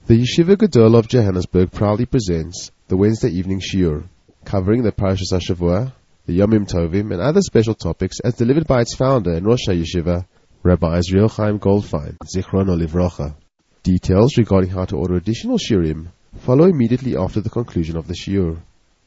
The Yeshiva Gadol of Johannesburg proudly presents the Wednesday evening shiur, covering the Parashas HaShavua, the Yomim Tovim, and other special topics as delivered by its founder and Rosh HaYeshiva, Rabbi Israel Chaim Goldfein, Zichrono Livrocha. Details regarding how to order additional shiurim follow immediately after the conclusion of the shiur.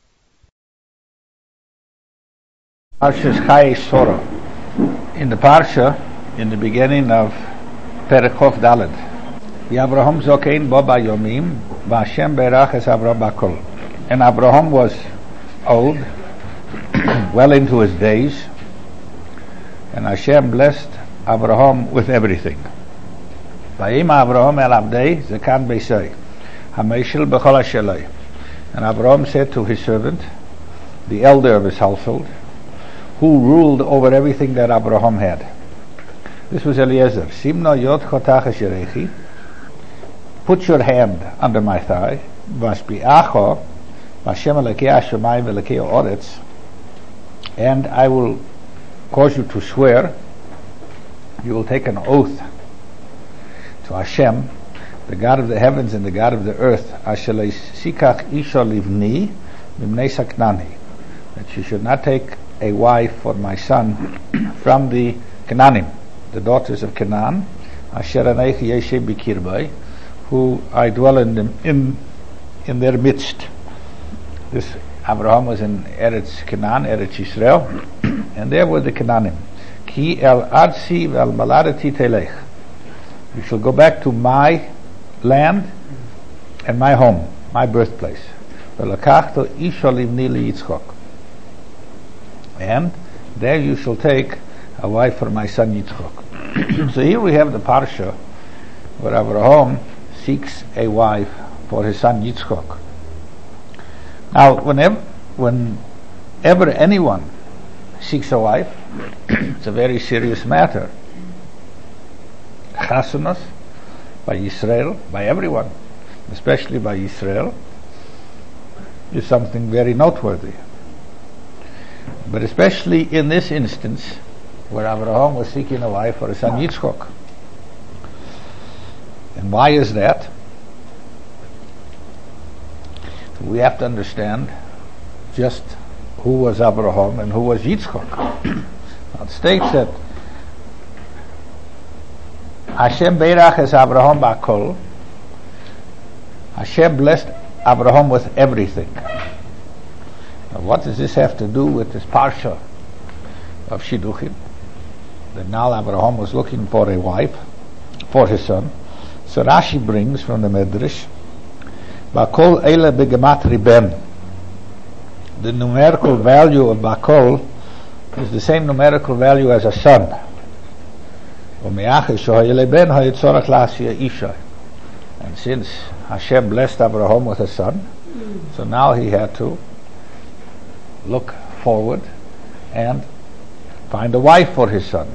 Parshas Chayei Sorah. In the Parsha, in the beginning of Perek Chof Daled, Abraham zokein bo bayomim, v'Hashem berach es Avraham bakol. And Abraham was old, well into his days, and Hashem blessed Abraham with everything. Vayima Abraham el abdei zekan beisai, hameshil b'chol hashelai. And Abraham said to his servant, the elder of his household, who ruled over everything that Abraham had. This was Eliezer. Simno yod chotach esherechi. Put your hand under my thigh. Vashbi'acho, Vashem elokei hashamayim v'elokei ha'oretz, and I will cause you to swear. You will take an oath to Hashem, the God of the heavens and the God of the earth. Asher lo yisikach isha livni mimnei saknani, that you should not take a wife for my son from the Canaanim, the daughters of Canaan. Asher anechi yeshev bikirbai, who I dwell in their midst. This Abraham was in Eretz Canaan, Eretz Yisrael, and there were the Canaanim. Ki el arzi vel maladati telech. You shall go back to my land and my home, my birthplace. Velakachto isha livni liYitzchok. And there you shall take a wife for my son Yitzchok. So here we have the parsha where Abraham seeks a wife for his son Yitzchok. Now, whenever anyone seeks a wife, it's a very serious matter. Chasanos by Yisrael, by everyone, especially by Yisrael, is something very noteworthy. But especially in this instance, where Abraham was seeking a wife for his son Yitzchok. And why is that? We have to understand just who was Abraham and who was Yitzchok. It states that Hashem beirach es Abraham bakol. Hashem blessed Abraham with everything. Now, what does this have to do with this parsha of Shidduchim? That now Abraham was looking for a wife for his son. So Rashi brings from the Medrash, Bakol eile begematri ben. The numerical value of Bakol is the same numerical value as a son. And since Hashem blessed Abraham with a son, so now he had to look forward and find a wife for his son.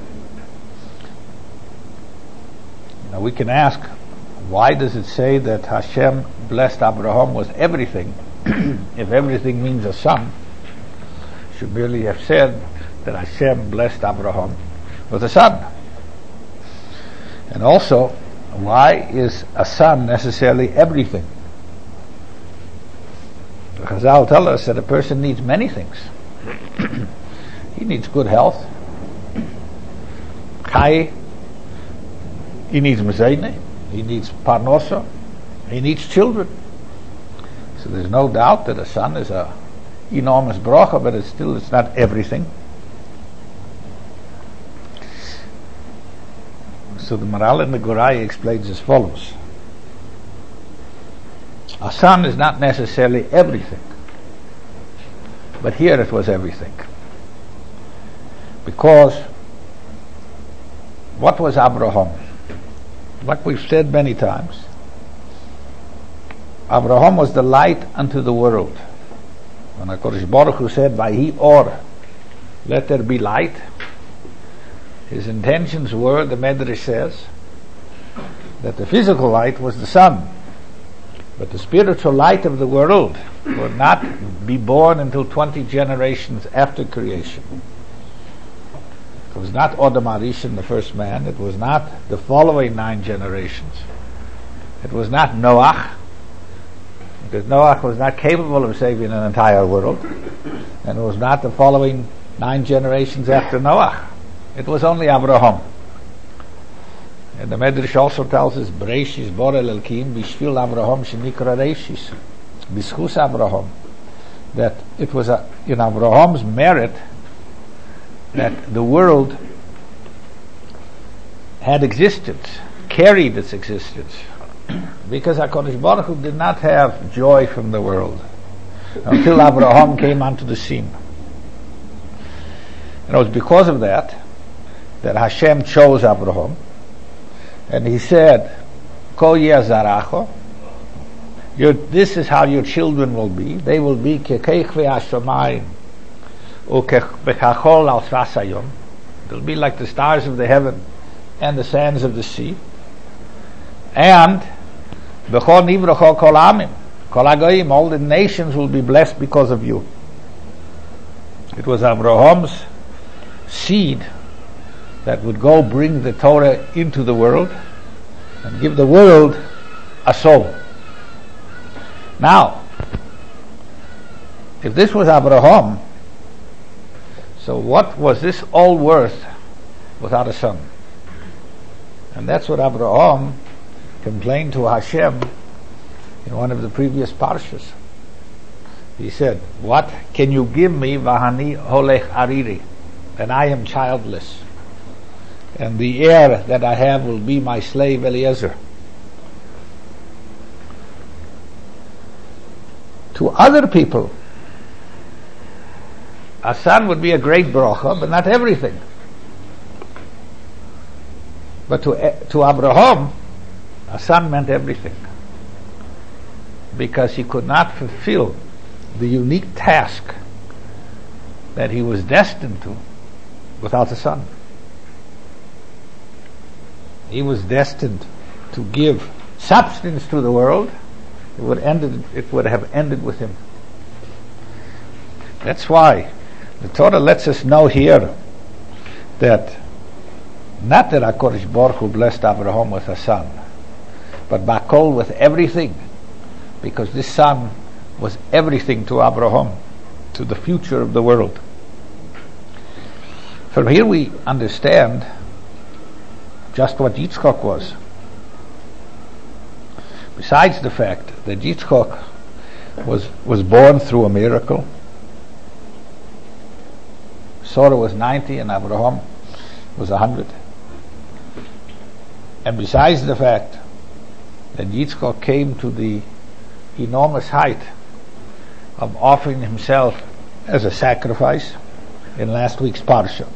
Now we can ask, why does it say that Hashem blessed Abraham with everything? If everything means a son, should merely have said that Hashem blessed Abraham with a son. And also, why is a son necessarily everything? The Chazal tell us that a person needs many things. He needs good health, Chai, he needs mezayne, he needs parnosa, he needs children. So there's no doubt that a son is a enormous bracha, but it's not everything. So the Maral in the Gorai explains as follows: a son is not necessarily everything, but here it was everything. Because what was Abraham? Like we've said many times, Abraham was the light unto the world. When HaKadosh Baruch Hu said, Vayhi or, let there be light, his intentions were, the Medrash says, that the physical light was the sun, but the spiritual light of the world would not be born until 20 generations after creation. It was not Adam HaRishon, the first man. It was not the following 9 generations. It was not Noach, because Noach was not capable of saving an entire world, and it was not the following 9 generations after Noach. It was only Abraham. And the Medrash also tells us, Bereshis borel elkim bishvil Abraham shenikra Reshis, bischus Abraham, that it was in Abraham's merit that the world had existence, carried its existence, because HaKadosh Baruch Hu did not have joy from the world until Abraham came onto the scene. And it was because of that Hashem chose Abraham, and he said, Kol Zaracho, this is how your children will be. They will be kekeich ve'ashamayim u'kechol al srasayom. They'll be like the stars of the heaven and the sands of the sea. And b'chol nivrocho kol amim, kol hagoyim, all the nations will be blessed because of you. It was Abraham's seed that would go bring the Torah into the world and give the world a soul. Now, if this was Abraham, so what was this all worth without a son? And that's what Abraham complained to Hashem in one of the previous parshas. He said, what can you give me, vahani holech ariri, and I am childless, and the heir that I have will be my slave Eliezer. To other people, a son would be a great bracha, but not everything. But to Abraham, a son meant everything, because he could not fulfill the unique task that he was destined to without a son. He was destined to give substance to the world. It would have ended with him. That's why the Torah lets us know here that not that HaKadosh Baruch Hu blessed Abraham with a son, but Bakol with everything, because this son was everything to Abraham, to the future of the world. From here we understand just what Yitzchak was. Besides the fact that Yitzchak was born through a miracle, Sarah was 90 and Abraham was 100. And besides the fact that Yitzchak came to the enormous height of offering himself as a sacrifice in last week's parsha,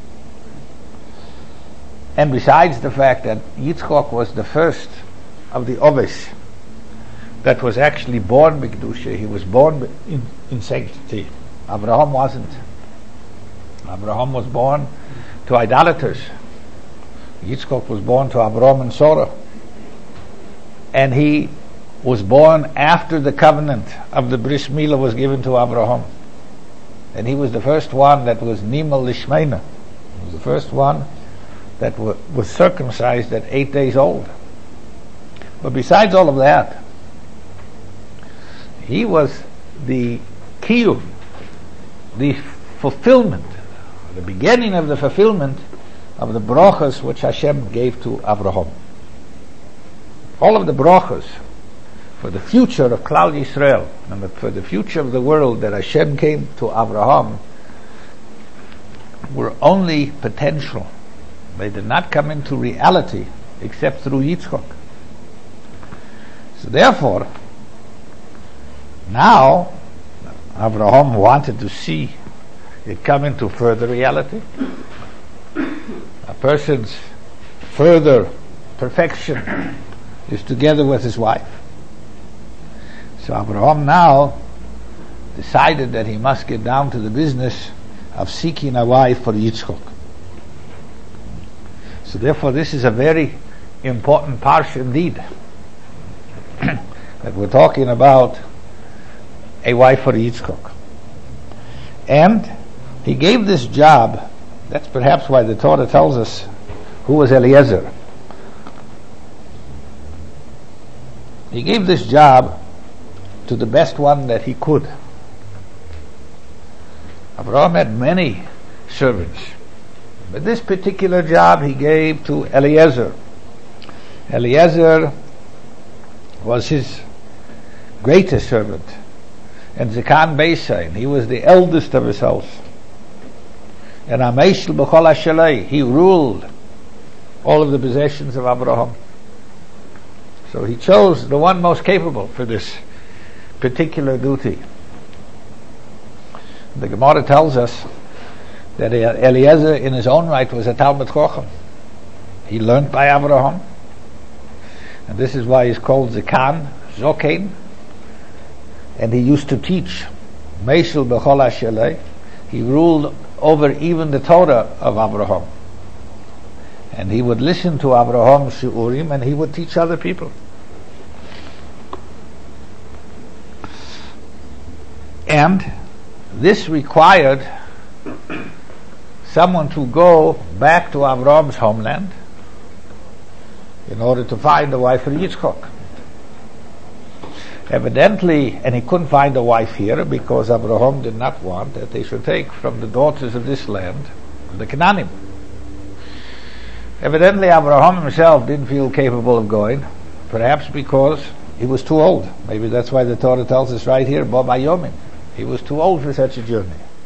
and besides the fact that Yitzchak was the first of the Oves that was actually born b'kedusha, he was born in sanctity. Abraham wasn't. Abraham was born to idolaters. Yitzchak was born to Abraham and Sarah, and he was born after the covenant of the Bris Milah was given to Abraham, and he was the first one that was Nimal Lishmeina. He was the first one that was circumcised at 8 days old. But besides all of that, he was the kiyum, the fulfillment, the beginning of the fulfillment of the brachas which Hashem gave to Abraham. All of the brachas for the future of Klal Yisrael and for the future of the world that Hashem came to Abraham were only potential. They did not come into reality except through Yitzchak. So therefore, now Abraham wanted to see it come into further reality. A person's further perfection is together with his wife. So Abraham now decided that he must get down to the business of seeking a wife for Yitzchak. So therefore this is a very important parsha indeed, that we're talking about a wife for Yitzchak. And he gave this job, that's perhaps why the Torah tells us who was Eliezer. He gave this job to the best one that he could. Abraham had many servants, but this particular job he gave to Eliezer. Eliezer was his greatest servant, and Zekan Beisain, he was the eldest of his house. And Ameshel B'chol HaShalei, he ruled all of the possessions of Abraham. So he chose the one most capable for this particular duty. The Gemara tells us that Eliezer in his own right was a Talmid Chacham. He learned by Abraham, and this is why he's called Zekan, Zokein, and he used to teach. Meshel B'chol HaShalei, he ruled over even the Torah of Abraham. And he would listen to Abraham's shiurim and he would teach other people. And this required someone to go back to Abraham's homeland in order to find a wife for Yitzchok. Evidently, and he couldn't find a wife here because Abraham did not want that they should take from the daughters of this land the Canaanim. Evidently, Abraham himself didn't feel capable of going, perhaps because he was too old. Maybe that's why the Torah tells us right here, Bo Bayomim. He was too old for such a journey.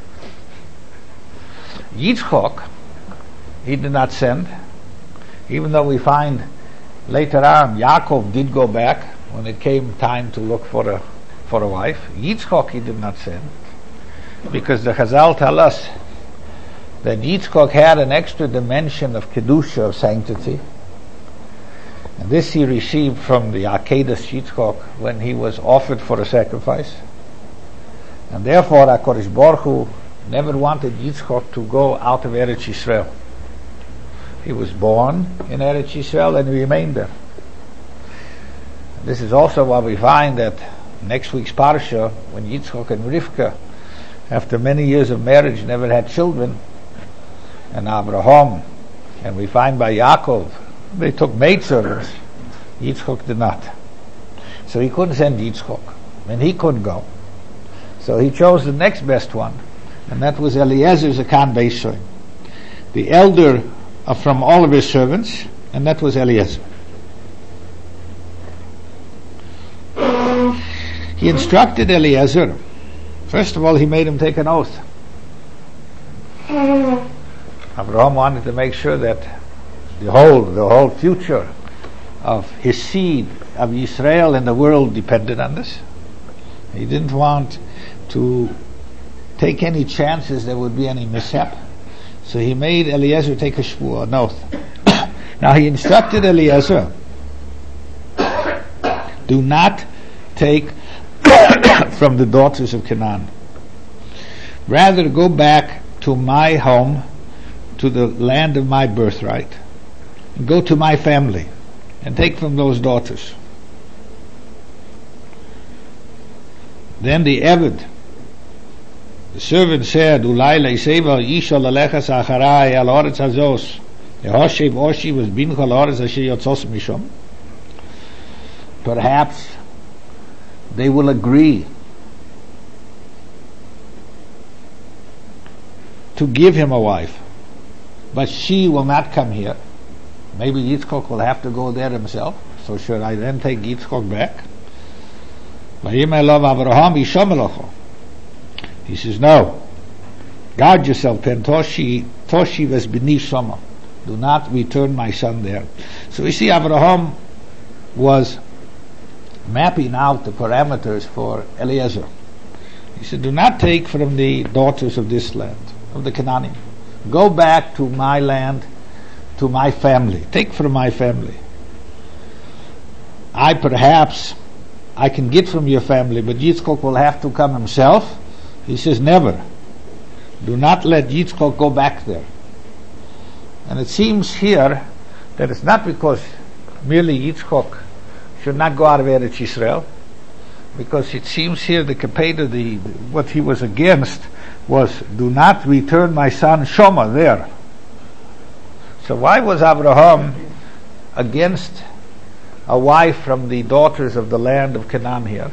Yitzchok, he did not send, even though we find later on Yaakov did go back when it came time to look for a wife. Yitzchok he did not send, because the Chazal tell us that Yitzchok had an extra dimension of Kedusha, of sanctity. And this he received from the Akedas Yitzchok when he was offered for a sacrifice. And therefore HaKadosh Baruch Hu never wanted Yitzchok to go out of Eretz Yisrael. He was born in Eretz Yisrael and he remained there. This is also why we find that next week's Parsha, when Yitzchok and Rivka, after many years of marriage, never had children, and Abraham, and we find by Yaakov, they took maidservants. Yitzchok did not. So he couldn't send Yitzchok, and he couldn't go. So he chose the next best one, and that was Eliezer Zekan Beisoy, the elder from all of his servants, and that was Eliezer. He instructed Eliezer. First of all, he made him take an oath. Abraham wanted to make sure that the whole future of his seed, of Yisrael and the world, depended on this. He didn't want to take any chances there would be any mishap. So he made Eliezer take a shvuah, an oath. Now he instructed Eliezer, do not take from the daughters of Canaan. Rather go back to my home, to the land of my birthright, and go to my family and take from those daughters. Then the Eved, the servant, said, Ulai leiseva isha lalechas acharai al oretz hazos yehoshev oshi was bincha al oretz asher yotzos mishom. Perhaps they will agree to give him a wife, but she will not come here. Maybe Yitzchok will have to go there himself. So should I then take Yitzchok back? He says, no. Guard yourself. Toshi was b'ni shama. Do not return my son there. So we see Abraham was mapping out the parameters for Eliezer. He said, do not take from the daughters of this land, of the Canaanim. Go back to my land, to my family. Take from my family. I can get from your family, but Yitzchok will have to come himself. He says, never. Do not let Yitzchok go back there. And it seems here that it's not because merely Yitzchok should not go out of Eretz Yisrael, because it seems here the Kapeda, what he was against was, do not return my son Shoma there. So why was Abraham against a wife from the daughters of the land of Canaan here.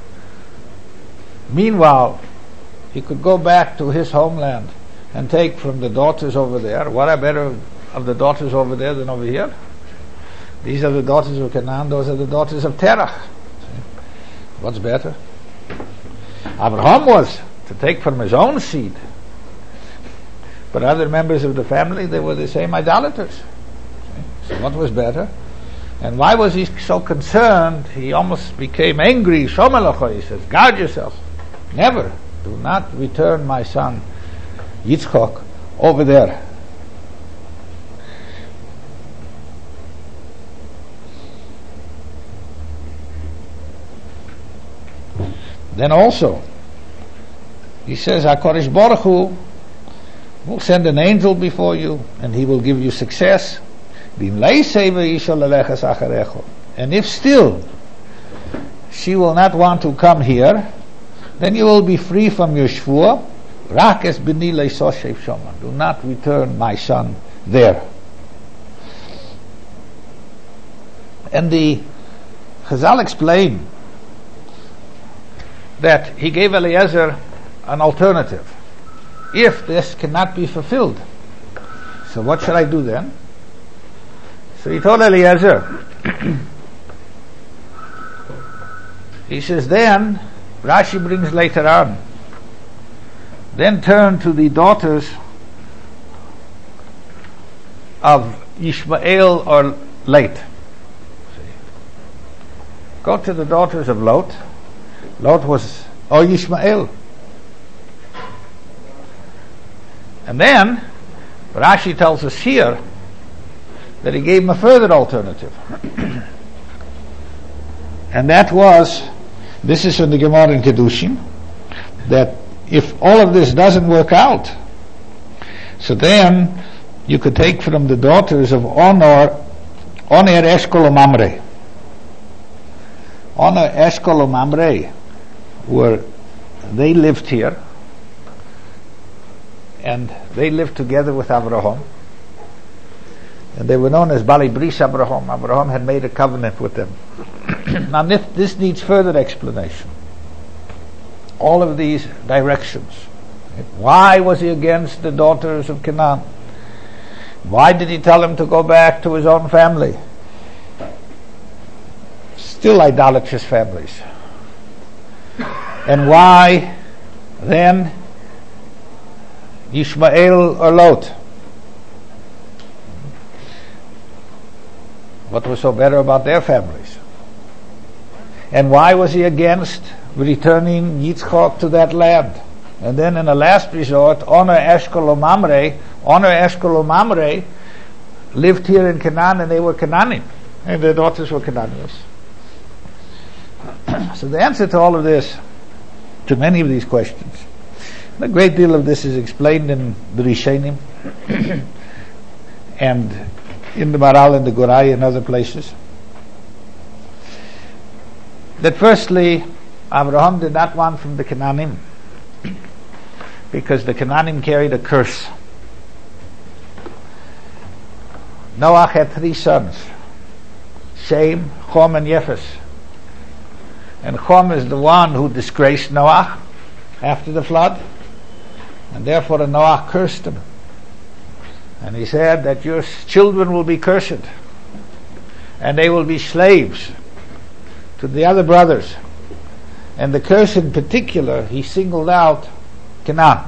Meanwhile, he could go back to his homeland and take from the daughters over there. What are better of the daughters over there than over here? These are the daughters of Canaan, those are the daughters of Terach. What's better? Abraham was to take from his own seed. But other members of the family, they were the same idolaters. So what was better? And why was he so concerned? He almost became angry. Shomalacha, he says, guard yourself. Never. Do not return my son Yitzchak over there. Then also, he says, HaKadosh Baruch Hu will send an angel before you, and he will give you success. And if still she will not want to come here, then you will be free from your shvur. Do not return my son there. And the Chazal explain that he gave Eliezer an alternative. If this cannot be fulfilled, so what should I do then? So he told Eliezer, he says, then, Rashi brings later on, then turn to the daughters of Ishmael or Lot. Go to the daughters of Lot. Lot was, or Ishmael. And then, Rashi tells us here that he gave him a further alternative. And that was, this is from the Gemara in Kedushin, that if all of this doesn't work out, so then you could take from the daughters of Oner, Eshkol, and Mamre. Oner, Eshkol, and Mamre, where they lived here, and they lived together with Abraham, and they were known as Bali Bris Abraham. Abraham had made a covenant with them. Now this needs further explanation. All of these directions. Why was he against the daughters of Canaan? Why did he tell him to go back to his own family? Still idolatrous families. And why then Ishmael or Lot? What was so better about their families? And why was he against returning Yitzchak to that land? And then in the last resort, Oner, Eshkol, and Mamre lived here in Canaan, and they were Canaanim, and their daughters were Canaanites. So the answer to all of this, to many of these questions, a great deal of this is explained in the Rishonim and in the Maral and the Gorai and other places. That firstly, Abraham did not want from the Canaanim, because the Canaanim carried a curse. Noah had 3 sons, Shem, Chom, and Yefes. And Chom is the one who disgraced Noah after the flood, and therefore Noah cursed him. And he said that your children will be cursed, and they will be slaves to the other brothers. And the curse in particular, he singled out Canaan.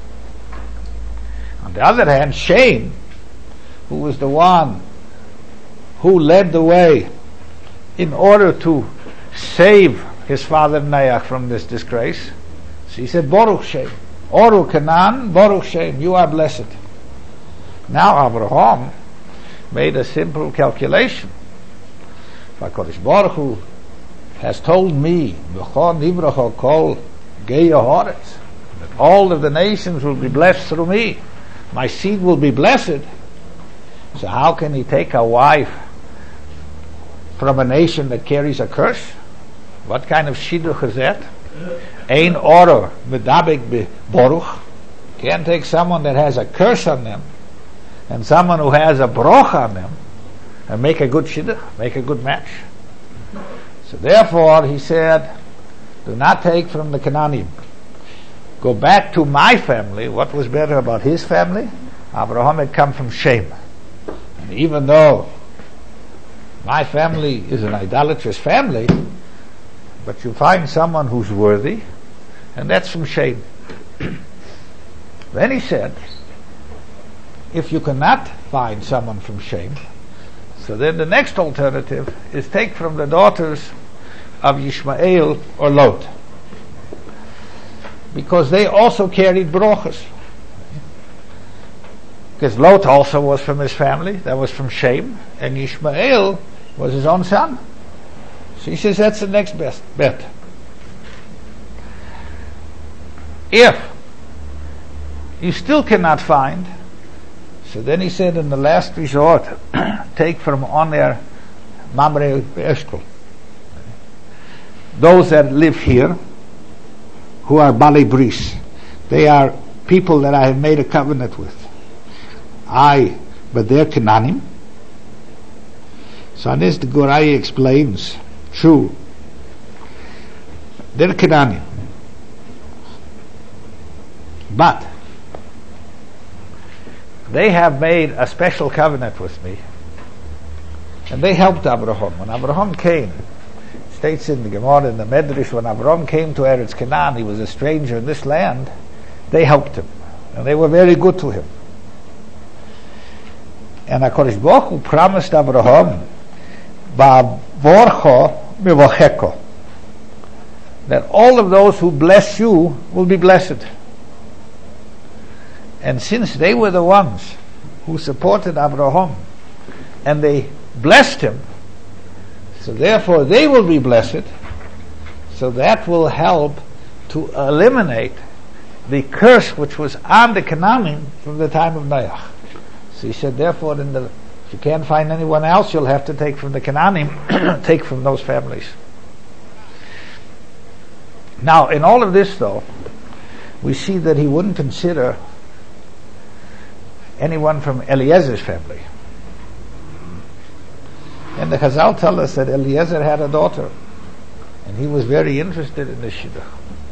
On the other hand, Shem, who was the one who led the way in order to save his father Noach from this disgrace, so he said, Baruch Shem, Oru Canaan, Baruch Shem, you are blessed. Now Abraham made a simple calculation. HaKadosh Baruch Hu has told me, B'chon Ibracha Kol Gei Haaretz, that all of the nations will be blessed through me. My seed will be blessed. So how can he take a wife from a nation that carries a curse? What kind of shidduch is that? Ein order medabek be Baruch. Can't take someone that has a curse on them and someone who has a broch on them and make a good shidduch, make a good match. So therefore, he said, do not take from the Canaanim. Go back to my family. What was better about his family? Abraham had come from Shem. And even though my family is an idolatrous family, but you find someone who's worthy, and that's from Shem. Then he said, if you cannot find someone from Shem, so then the next alternative is take from the daughters of Yishmael or Lot, because they also carried brochas. Because Lot also was from his family, that was from Shem, and Yishmael was his own son. So he says that's the next best bet. If you still cannot find, so then he said in the last resort, take from Oner, Mamre, Eshkol. Those that live here, who are Bali Bris, they are people that I have made a covenant with. But they're Canaanim. So on this the Gorai explains, true, they're Canaanim. But they have made a special covenant with me, and they helped Abraham. When Abraham came, it states in the Gemara in the Medrash, when Abraham came to Eretz Canaan, he was a stranger in this land, they helped him, and they were very good to him. And HaKadosh Baruch Hu promised Abraham, Ba'vorcho mivocheko, that all of those who bless you will be blessed. And since they were the ones who supported Abraham and they blessed him, so therefore they will be blessed, so that will help to eliminate the curse which was on the Canaanim from the time of Noach. So he said, therefore, if you can't find anyone else, you'll have to take from the Canaanim, take from those families. Now, in all of this, though, we see that he wouldn't consider anyone from Eliezer's family. And the Chazal tell us that Eliezer had a daughter, and he was very interested in this shidduch.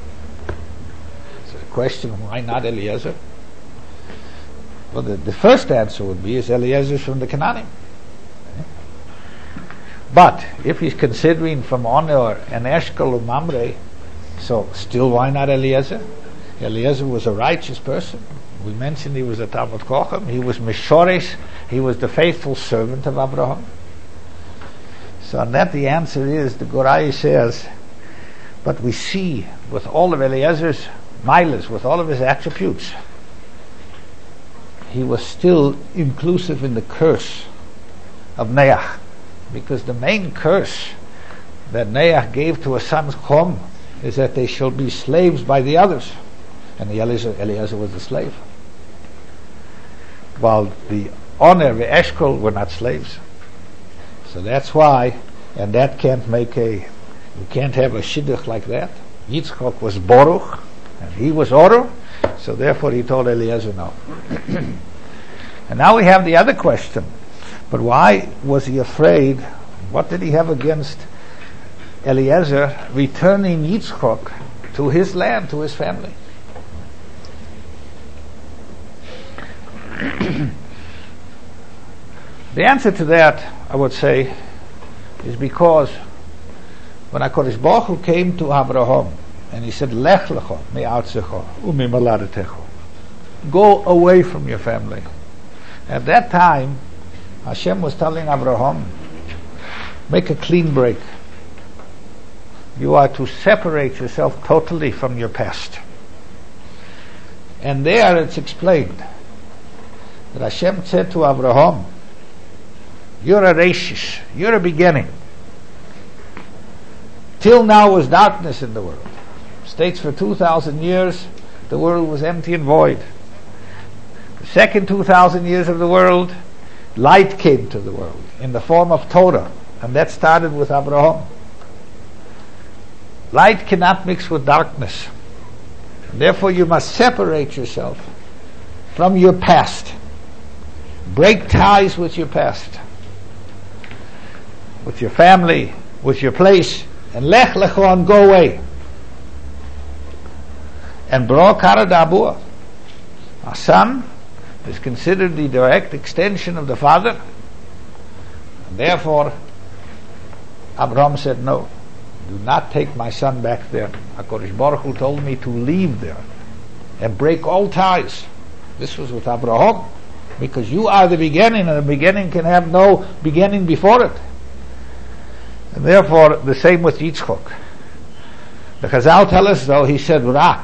So the question, why not Eliezer? Well, the first answer would be is Eliezer's from the Canaanim. But if he's considering from Oner and Eshkol or Mamre, so still why not Eliezer? Eliezer was a righteous person. We mentioned he was a Talmud Chacham. He was Mishoresh. He was the faithful servant of Abraham. So on that the answer is, the Gorai says, but we see with all of Eliezer's milas, with all of his attributes, he was still inclusive in the curse of Noach, because the main curse that Noach gave to his sons Chom is that they shall be slaves by the others, and Eliezer was a slave, while the Oner, the Eshkol were not slaves. So that's why, and that can't make we can't have a shidduch like that. Yitzchak was Baruch, and he was Orah, so therefore he told Eliezer no. And now we have the other question. But why was he afraid? What did he have against Eliezer returning Yitzchak to his land, to his family? The answer to that, I would say, is because when HaKadosh Baruch Hu came to Abraham and he said, Lech lecha me'artzecha u'mimoladetecha, go away from your family. At that time, Hashem was telling Abraham, make a clean break. You are to separate yourself totally from your past. And there it's explained that Hashem said to Abraham, you're a Reishish, you're a beginning. Till now was darkness in the world. States for 2,000 years the world was empty and void. The second 2,000 years of the world, light came to the world in the form of Torah, and that started with Abraham. Light cannot mix with darkness. Therefore you must separate yourself from your past. Break ties with your past, with your family, with your place, and lech lechon, go away. And bro karadabur, a son is considered the direct extension of the father. And therefore, Abraham said, no, do not take my son back there. HaKadosh Baruch Hu told me to leave there and break all ties. This was with Abraham, because you are the beginning, and the beginning can have no beginning before it. And therefore, the same with Yitzchok. The Chazal tell us, though, he said rak.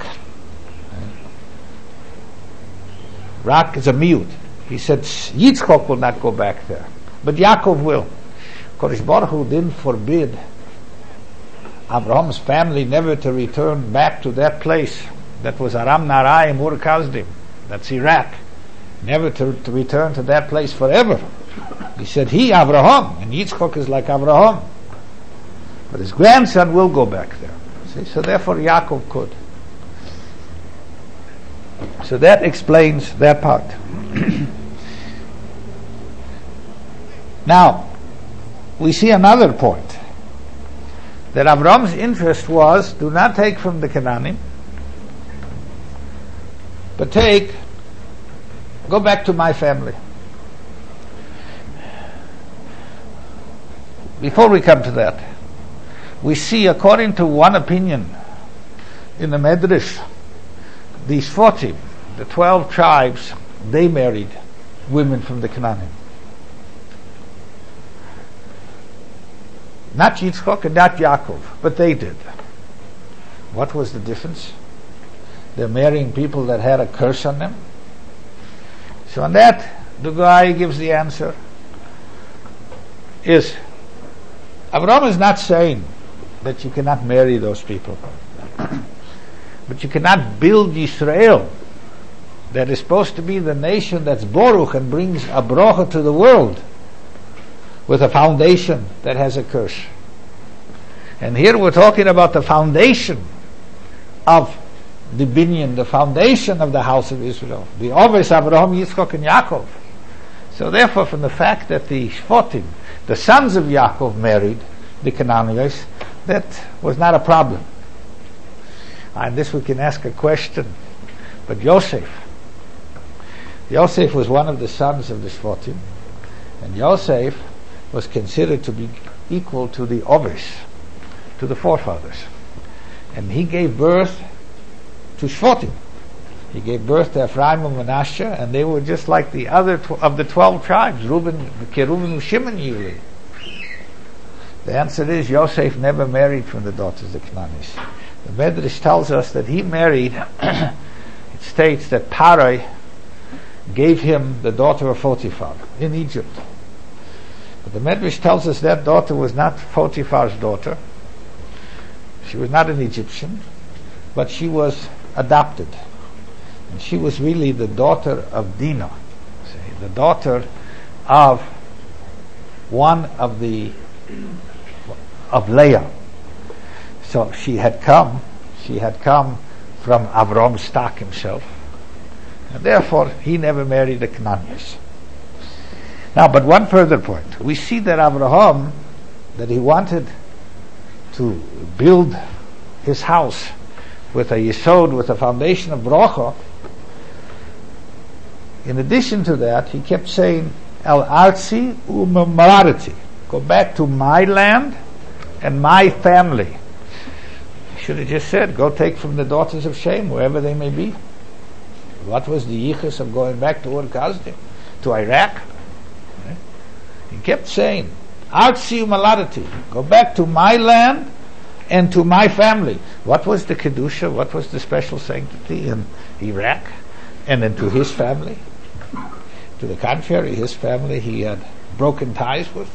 Rak is a miyut. He said Yitzchok will not go back there, but Yaakov will. Kodesh Baruch Hu didn't forbid Abraham's family never to return back to that place that was Aram Naharaim Ur Kasdim. That's Iraq. Never to return to that place forever. He said he, Abraham, and Yitzchok is like Abraham. But his grandson will go back there. See? So therefore Yaakov could. So that explains that part. Now, we see another point. That Avram's interest was, do not take from the Canaanim, but go back to my family. Before we come to that, we see, according to one opinion in the Medrash, these 40, the 12 tribes, they married women from the Canaanim. Not Yitzchok and not Yaakov, but they did. What was the difference? They're marrying people that had a curse on them. So on that, the guy gives the answer. Is Abraham is not saying that you cannot marry those people. But you cannot build Yisrael, that is supposed to be the nation that's Boruch and brings a bracha to the world, with a foundation that has a curse. And here we're talking about the foundation of the binyan, the foundation of the house of Israel, the Oves, Abraham, Yitzchok, and Yaakov. So therefore, from the fact that the Shfotim, the sons of Yaakov, married the Canaanites, that was not a problem. And this we can ask a question. But Yosef was one of the sons of the Shfotim, and Yosef was considered to be equal to the Oves, to the forefathers. And he gave birth to Shfotim. He gave birth to Ephraim and Manasseh, and they were just like the other of the 12 tribes, Reuben, Keruvim, Shimon, Yuli. The answer is Yosef never married from the daughters of the Canaanites. The Medrash tells us that he married, it states that Parai gave him the daughter of Potiphar in Egypt. But the Medrash tells us that daughter was not Potiphar's daughter. She was not an Egyptian, but she was adopted. And she was really the daughter of Dinah, the daughter of one of Leah. So she had come from Avram's stock himself. And therefore, he never married the Canaanites. Now, but one further point. We see that Abraham, that he wanted to build his house with a yesod, with a foundation of bracha. In addition to that, he kept saying, El arzi u'memarati, go back to my land and my family. He should have just said, go take from the daughters of Shem, wherever they may be. What was the yichus of going back to Ur Kasdim, to Iraq? He kept saying, Arzi u'memarati, go back to my land and to my family. What was the kedusha? What was the special sanctity in Iraq? And then to his family? To the contrary, his family he had broken ties with.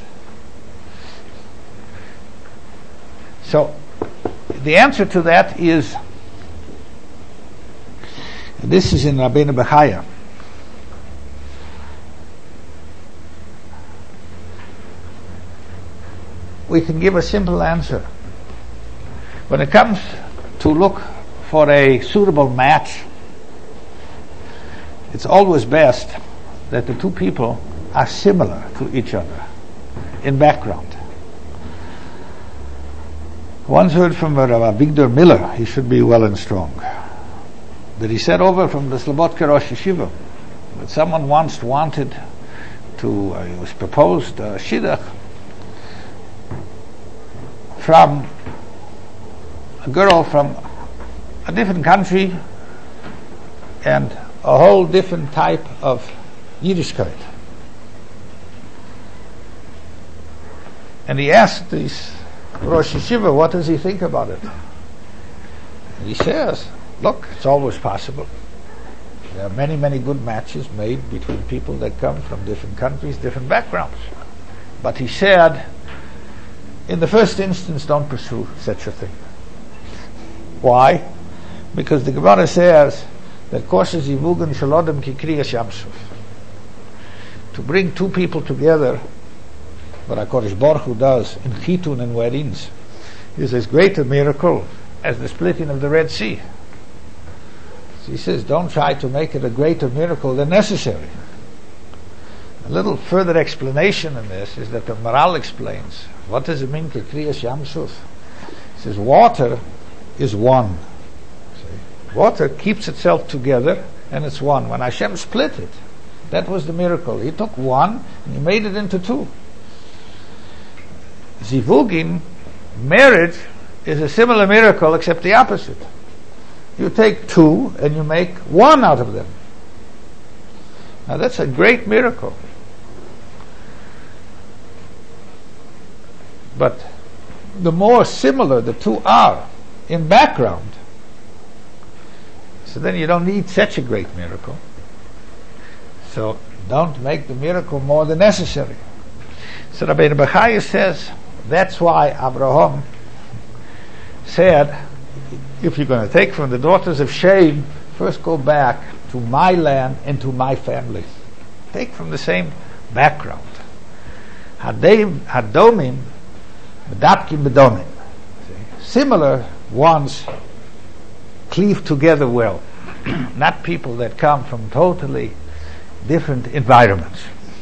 So, the answer to that is, and this is in Rabbeinu Bechaya. We can give a simple answer. When it comes to look for a suitable match, it's always best that the two people are similar to each other in background. once heard from Rabbi Victor Miller, he should be well and strong, that he said over from the Slobodka Rosh Yeshiva that someone once wanted to, it was proposed shidduch from a girl from a different country and a whole different type of Yiddishkeit. And he asked this Rosh Yeshiva, what does he think about it? And he says, look, it's always possible. There are many, many good matches made between people that come from different countries, different backgrounds. But he said, in the first instance, don't pursue such a thing. Why? Because the Gemara says that kosher zivugan shalodem ki kriyas yamsuf. To bring two people together, what HaKadosh Baruch Hu does in Chitun and weddings, is as great a miracle as the splitting of the Red Sea. So he says, don't try to make it a greater miracle than necessary. A little further explanation in this is that the Maral explains, what does it mean, Kriyas Yamsuf? He says, water is one. See? Water keeps itself together and it's one. When Hashem split it, that was the miracle. He took one and he made it into two. Zivugin, marriage, is a similar miracle except the opposite. You take two and you make one out of them. Now that's a great miracle. But the more similar the two are in background, so then you don't need such a great miracle. So don't make the miracle more than necessary. So Rabbeinu Bechaya says, that's why Abraham said, if you're going to take from the daughters of Shem, first go back to my land and to my family. Take from the same background. Hadomim, medapkim bedomim. Similar ones cleave together well. Not people that come from totally different environments.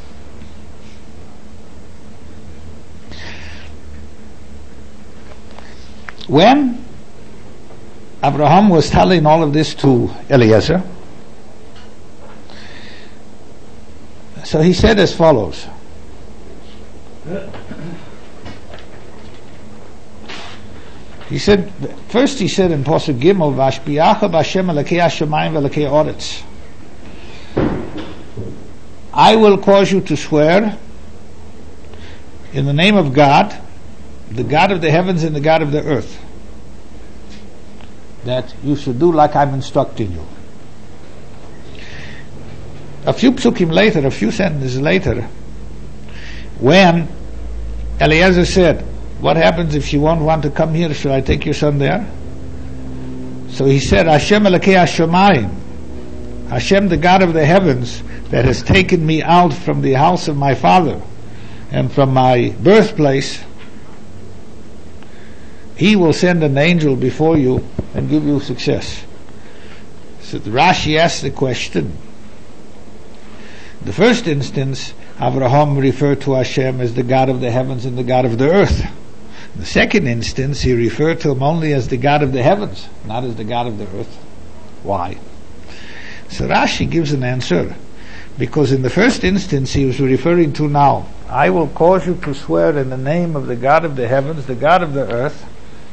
When Abraham was telling all of this to Eliezer, so he said as follows. He said, first he said in Pasuk Gimel, Vashbiacha b'Hashem elokei hashamayim v'elokei oretz. I will cause you to swear in the name of God, the God of the heavens and the God of the earth, that you should do like I'm instructing you. A few psukim later, a few sentences later, when Eliezer said, what happens if she won't want to come here? Should I take your son there? So he said, Hashem elokei hashamayim, Hashem the God of the heavens, that has taken me out from the house of my father and from my birthplace, He will send an angel before you and give you success. So Rashi asks the question. The first instance, Abraham referred to Hashem as the God of the heavens and the God of the earth. In the second instance, he referred to him only as the God of the heavens, not as the God of the earth. Why? So Rashi gives an answer. Because in the first instance, he was referring to now, I will cause you to swear in the name of the God of the heavens, the God of the earth.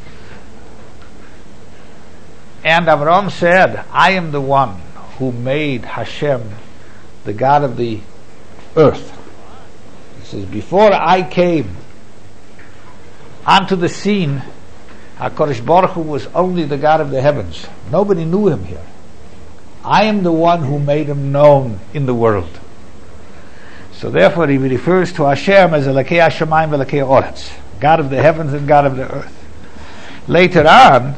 And Abraham said, I am the one who made Hashem the God of the earth. He says, before I came onto the scene, HaKadosh Baruch Hu was only the God of the heavens. Nobody knew him here. I am the one who made him known in the world. So therefore he refers to Hashem as Elokei Hashamayim v'Elokei Oretz, God of the heavens and God of the earth. Later on,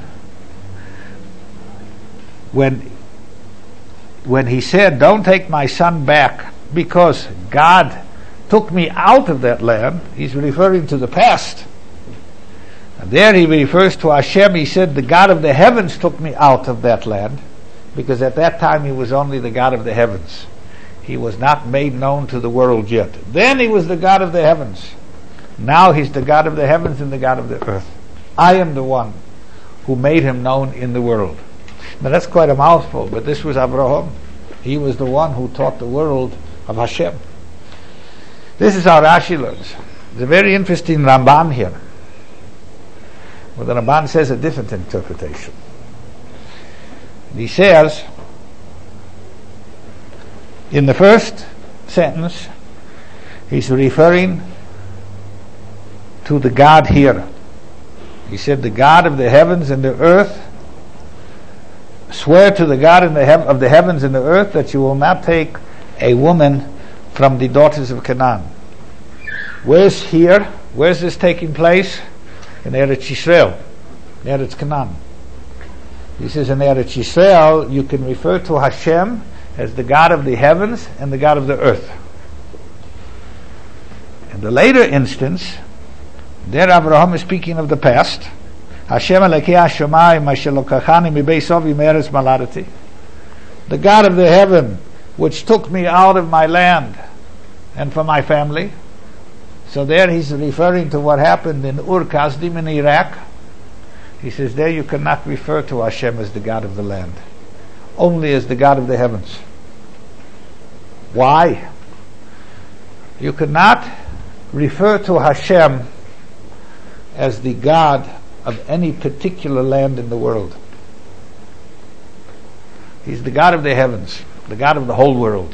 when he said, don't take my son back because God took me out of that land, he's referring to the past. And there he refers to Hashem. He said, the God of the heavens took me out of that land, because at that time he was only the God of the heavens. He was not made known to the world yet. Then he was the God of the heavens. Now he's the God of the heavens and the God of the earth. I am the one who made him known in the world. Now that's quite a mouthful, but this was Abraham. He was the one who taught the world of Hashem. This is how Rashi learns. There's a very interesting Ramban here. Well, the Ramban says a different interpretation. He says, in the first sentence, he's referring to the God here. He said, the God of the heavens and the earth, swear to the God of the heavens and the earth that you will not take a woman from the daughters of Canaan. Where's here? Where's this taking place? In Eretz Yisrael, in Eretz Canaan. He says in Eretz Yisrael you can refer to Hashem as the God of the heavens and the God of the earth. In the later instance, there Abraham is speaking of the past. Hashem Elokei Hashemayim asher lokachani mibeis avi me'eretz maladati. The God of the heaven which took me out of my land and from my family. So there he's referring to what happened in Ur Kasdim in Iraq. He says there you cannot refer to Hashem as the God of the land, only as the God of the heavens. Why? You cannot refer to Hashem as the God of any particular land in the world. He's the God of the heavens, the God of the whole world.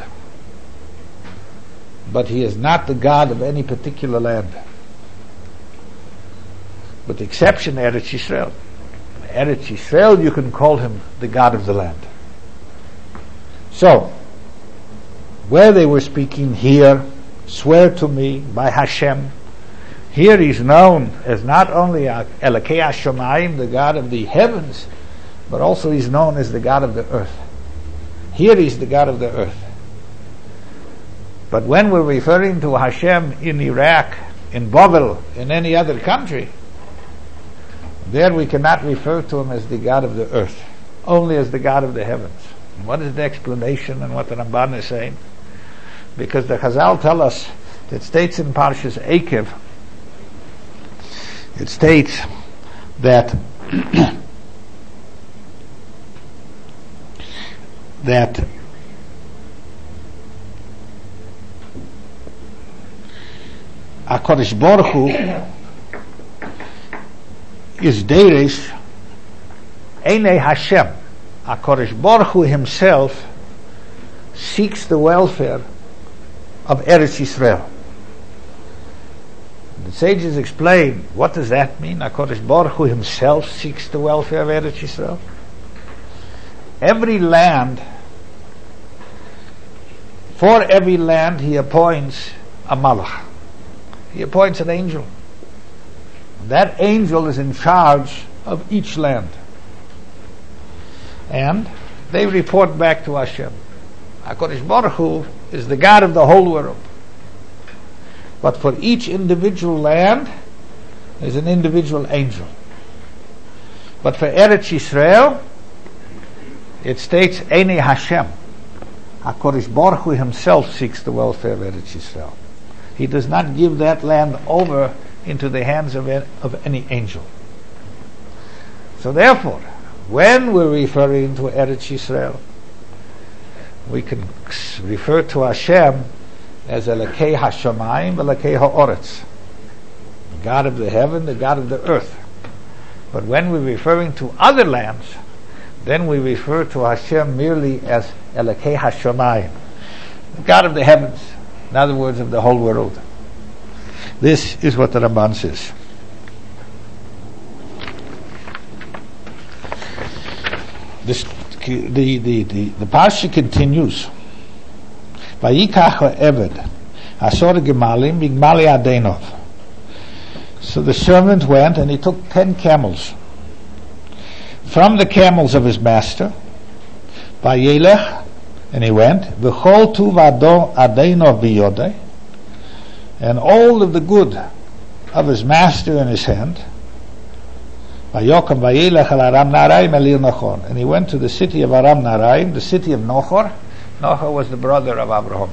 But he is not the God of any particular land. With the exception of Eretz Yisrael. Eretz Yisrael, you can call him the God of the land. So, where they were speaking here, swear to me by Hashem, here he's known as not only Elokei Hashemayim, the God of the heavens, but also he's known as the God of the earth. Here he's the God of the earth. But when we're referring to Hashem in Iraq, in Babel, in any other country, there we cannot refer to him as the God of the earth, only as the God of the heavens. And what is the explanation and what the Ramban is saying? Because the Chazal tell us, it states in Parshas Eikev, it states that HaKadosh Baruch Hu is Deiresh Einei Hashem. HaKadosh Baruch Hu himself seeks the welfare of Eretz Yisrael. The sages explain, what does that mean? HaKadosh Baruch Hu himself seeks the welfare of Eretz Yisrael. For every land he appoints a malach. He appoints an angel. That angel is in charge of each land. And they report back to Hashem. HaKadosh Baruch Hu is the God of the whole world. But for each individual land, there's an individual angel. But for Eretz Yisrael, it states, Einei Hashem. HaKadosh Baruch Hu himself seeks the welfare of Eretz Yisrael. He does not give that land over into the hands of any angel. So therefore, when we're referring to Eretz Yisrael, we can refer to Hashem as Elokei Hashemayim, Elokei Ha'oretz, the God of the heaven, the God of the earth. But when we're referring to other lands, then we refer to Hashem merely as Elokei Hashemayim, the God of the heavens, in other words, of the whole world. This is what the Ramban says. The parsha continues. Vayikach ha'eved asor gemalim b'gmali adenov. So the servant went and he took 10 camels from the camels of his master. Vayelech, and he went. V'chol tuv adenov biyodei, and all of the good of his master in his hand. Vayokam vayelech al Aram Naraim elir Nachor, and he went to the city of Aram Naraim, the city of Nachor. Nachor was the brother of Abraham.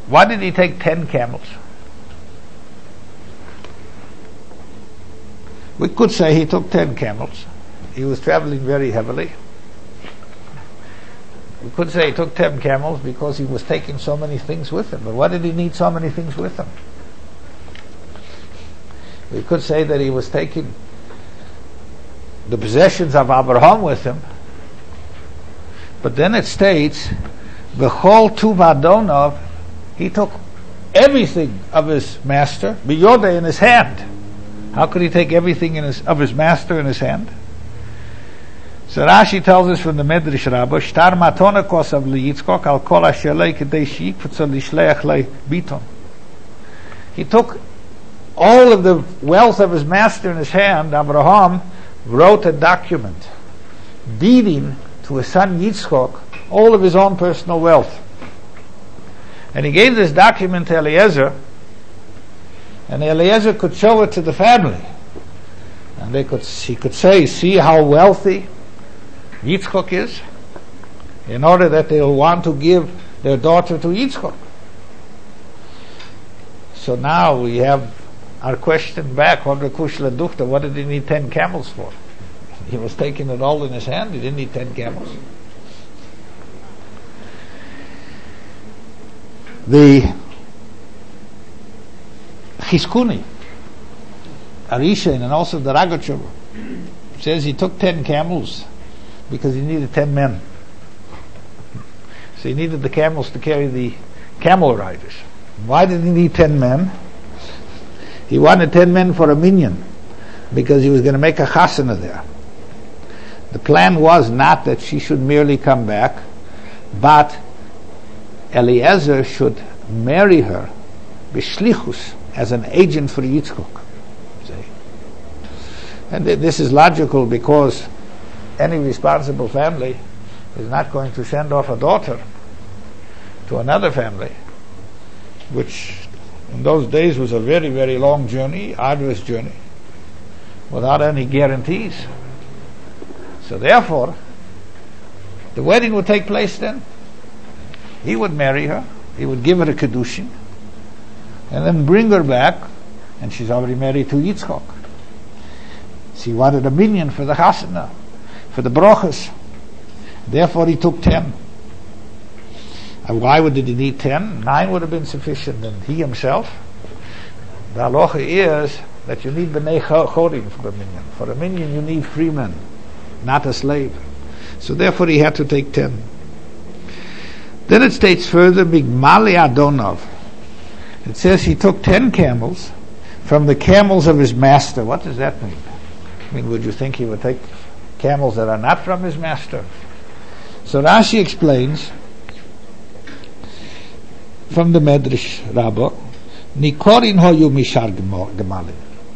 Why did he take 10 camels? We could say he took 10 camels. He was traveling very heavily. We could say he took 10 camels because he was taking so many things with him. But why did he need so many things with him? We could say that he was taking the possessions of Abraham with him. But then it states, B'chol tuv Adonov, he took everything of his master, b'yodeh, in his hand. How could he take everything of his master in his hand? So Rashi tells us from the Medrash Rabbah, Shtar matona kosav liyitzkok al kol asher lei kedei sheikvutza lishleach lei biton. He took all of the wealth of his master in his hand. Abraham wrote a document deeding to his son Yitzchok all of his own personal wealth. And he gave this document to Eliezer, and Eliezer could show it to the family. And he could say, see how wealthy Yitzchok is, in order that they'll want to give their daughter to Yitzchok. So now we have our question back, what did he need 10 camels for? He was taking it all in his hand, he didn't need 10 camels. The Chizkuni, Arishan, and also the Ragachover says he took 10 camels because he needed 10 men. So he needed the camels to carry the camel riders. Why did he need 10 men? He wanted 10 men for a minyan, because he was going to make a chasana there. The plan was not that she should merely come back, but Eliezer should marry her b'shlichus, as an agent for Yitzchok. And this is logical, because any responsible family is not going to send off a daughter to another family, which in those days was a very, very long journey, arduous journey, without any guarantees. So therefore, the wedding would take place then. He would marry her, he would give her a kedushin, and then bring her back, and she's already married to Yitzchok. So he wanted a minyan for the chasana, for the brochas. Therefore he took 10. And why did he need 10? 9 would have been sufficient, and he himself. The halacha is that you need b'nei chorim for a minyan. For a minyan you need free men, not a slave. So therefore he had to take 10. Then it states further, Migmali Adonov. It says he took 10 camels from the camels of his master. What does that mean? I mean, would you think he would take camels that are not from his master? So Rashi explains from the Medrash Rabbah, Nikorin hoyu mishar gemalim.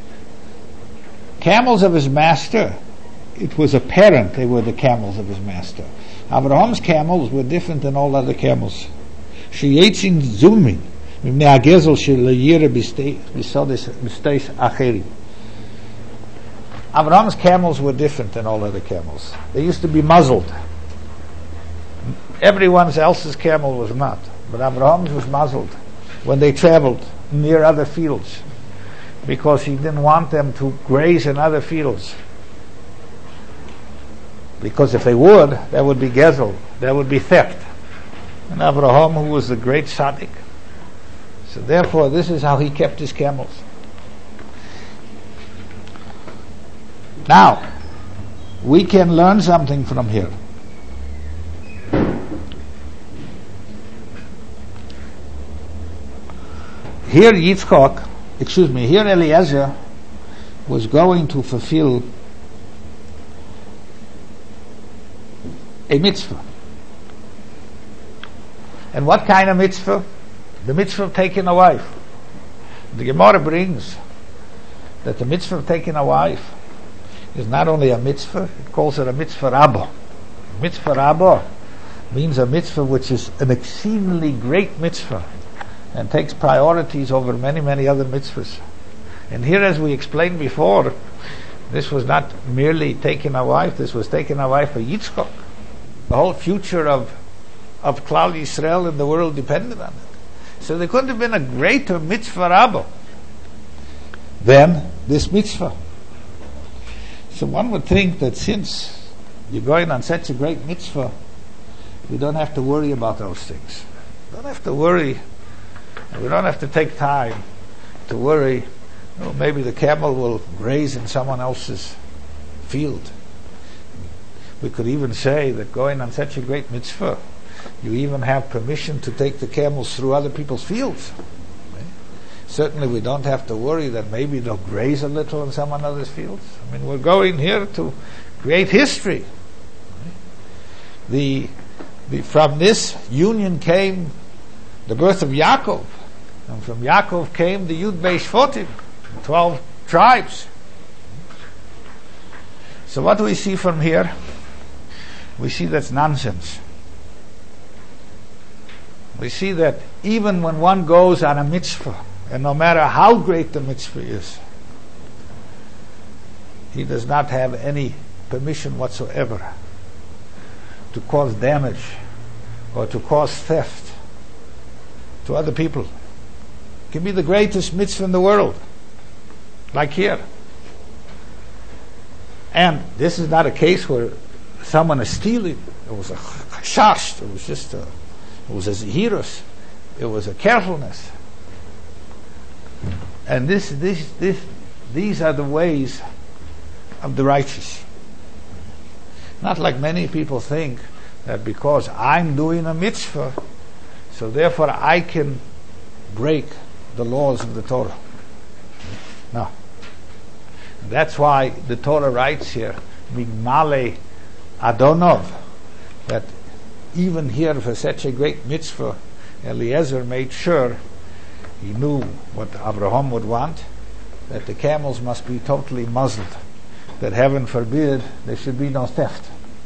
Camels of his master, it was apparent they were the camels of his master. Abraham's camels were different than all other camels. Sheyetzin zumin, mimnei hagezel shelayira b'steis acherim. Abraham's camels were different than all other camels. They used to be muzzled. Everyone else's camel was not, but Abraham's was muzzled when they traveled near other fields, because he didn't want them to graze in other fields. Because if they would, that would be gezel, that would be theft. And Abraham, who was the great tzaddik, so therefore this is how he kept his camels. Now, we can learn something from here. Here Eliezer was going to fulfill a mitzvah. And what kind of mitzvah? The mitzvah of taking a wife. The Gemara brings that the mitzvah of taking a wife is not only a mitzvah, it calls it a mitzvah rabbah. Mitzvah rabbah means a mitzvah which is an exceedingly great mitzvah and takes priorities over many, many other mitzvahs. And here, as we explained before, this was not merely taking a wife, this was taking a wife for Yitzchok. The whole future of Klal Yisrael in the world depended on it. So there couldn't have been a greater mitzvah rabba than this mitzvah. So one would think that since you're going on such a great mitzvah, we don't have to worry about those things. We don't have to worry. We don't have to take time to worry. Oh, maybe the camel will graze in someone else's field. We could even say that going on such a great mitzvah, you even have permission to take the camels through other people's fields. Certainly we don't have to worry that maybe they'll graze a little in someone else's fields. I mean, we're going here to create history. From this union came the birth of Yaakov. And from Yaakov came the Yud Bei Shvotim, 12 tribes. So what do we see from here? We see that's nonsense. We see that even when one goes on a mitzvah, and no matter how great the mitzvah is, he does not have any permission whatsoever to cause damage or to cause theft to other people. It can be the greatest mitzvah in the world, like here. And this is not a case where someone is stealing. It was a chashash. It was a zehirus. It was a carefulness. And these are the ways of the righteous. Not like many people think that because I'm doing a mitzvah, so therefore I can break the laws of the Torah. No. That's why the Torah writes here, Migmale Adonov, that even here for such a great mitzvah, Eliezer made sure, he knew what Abraham would want, that the camels must be totally muzzled, that heaven forbid there should be no theft.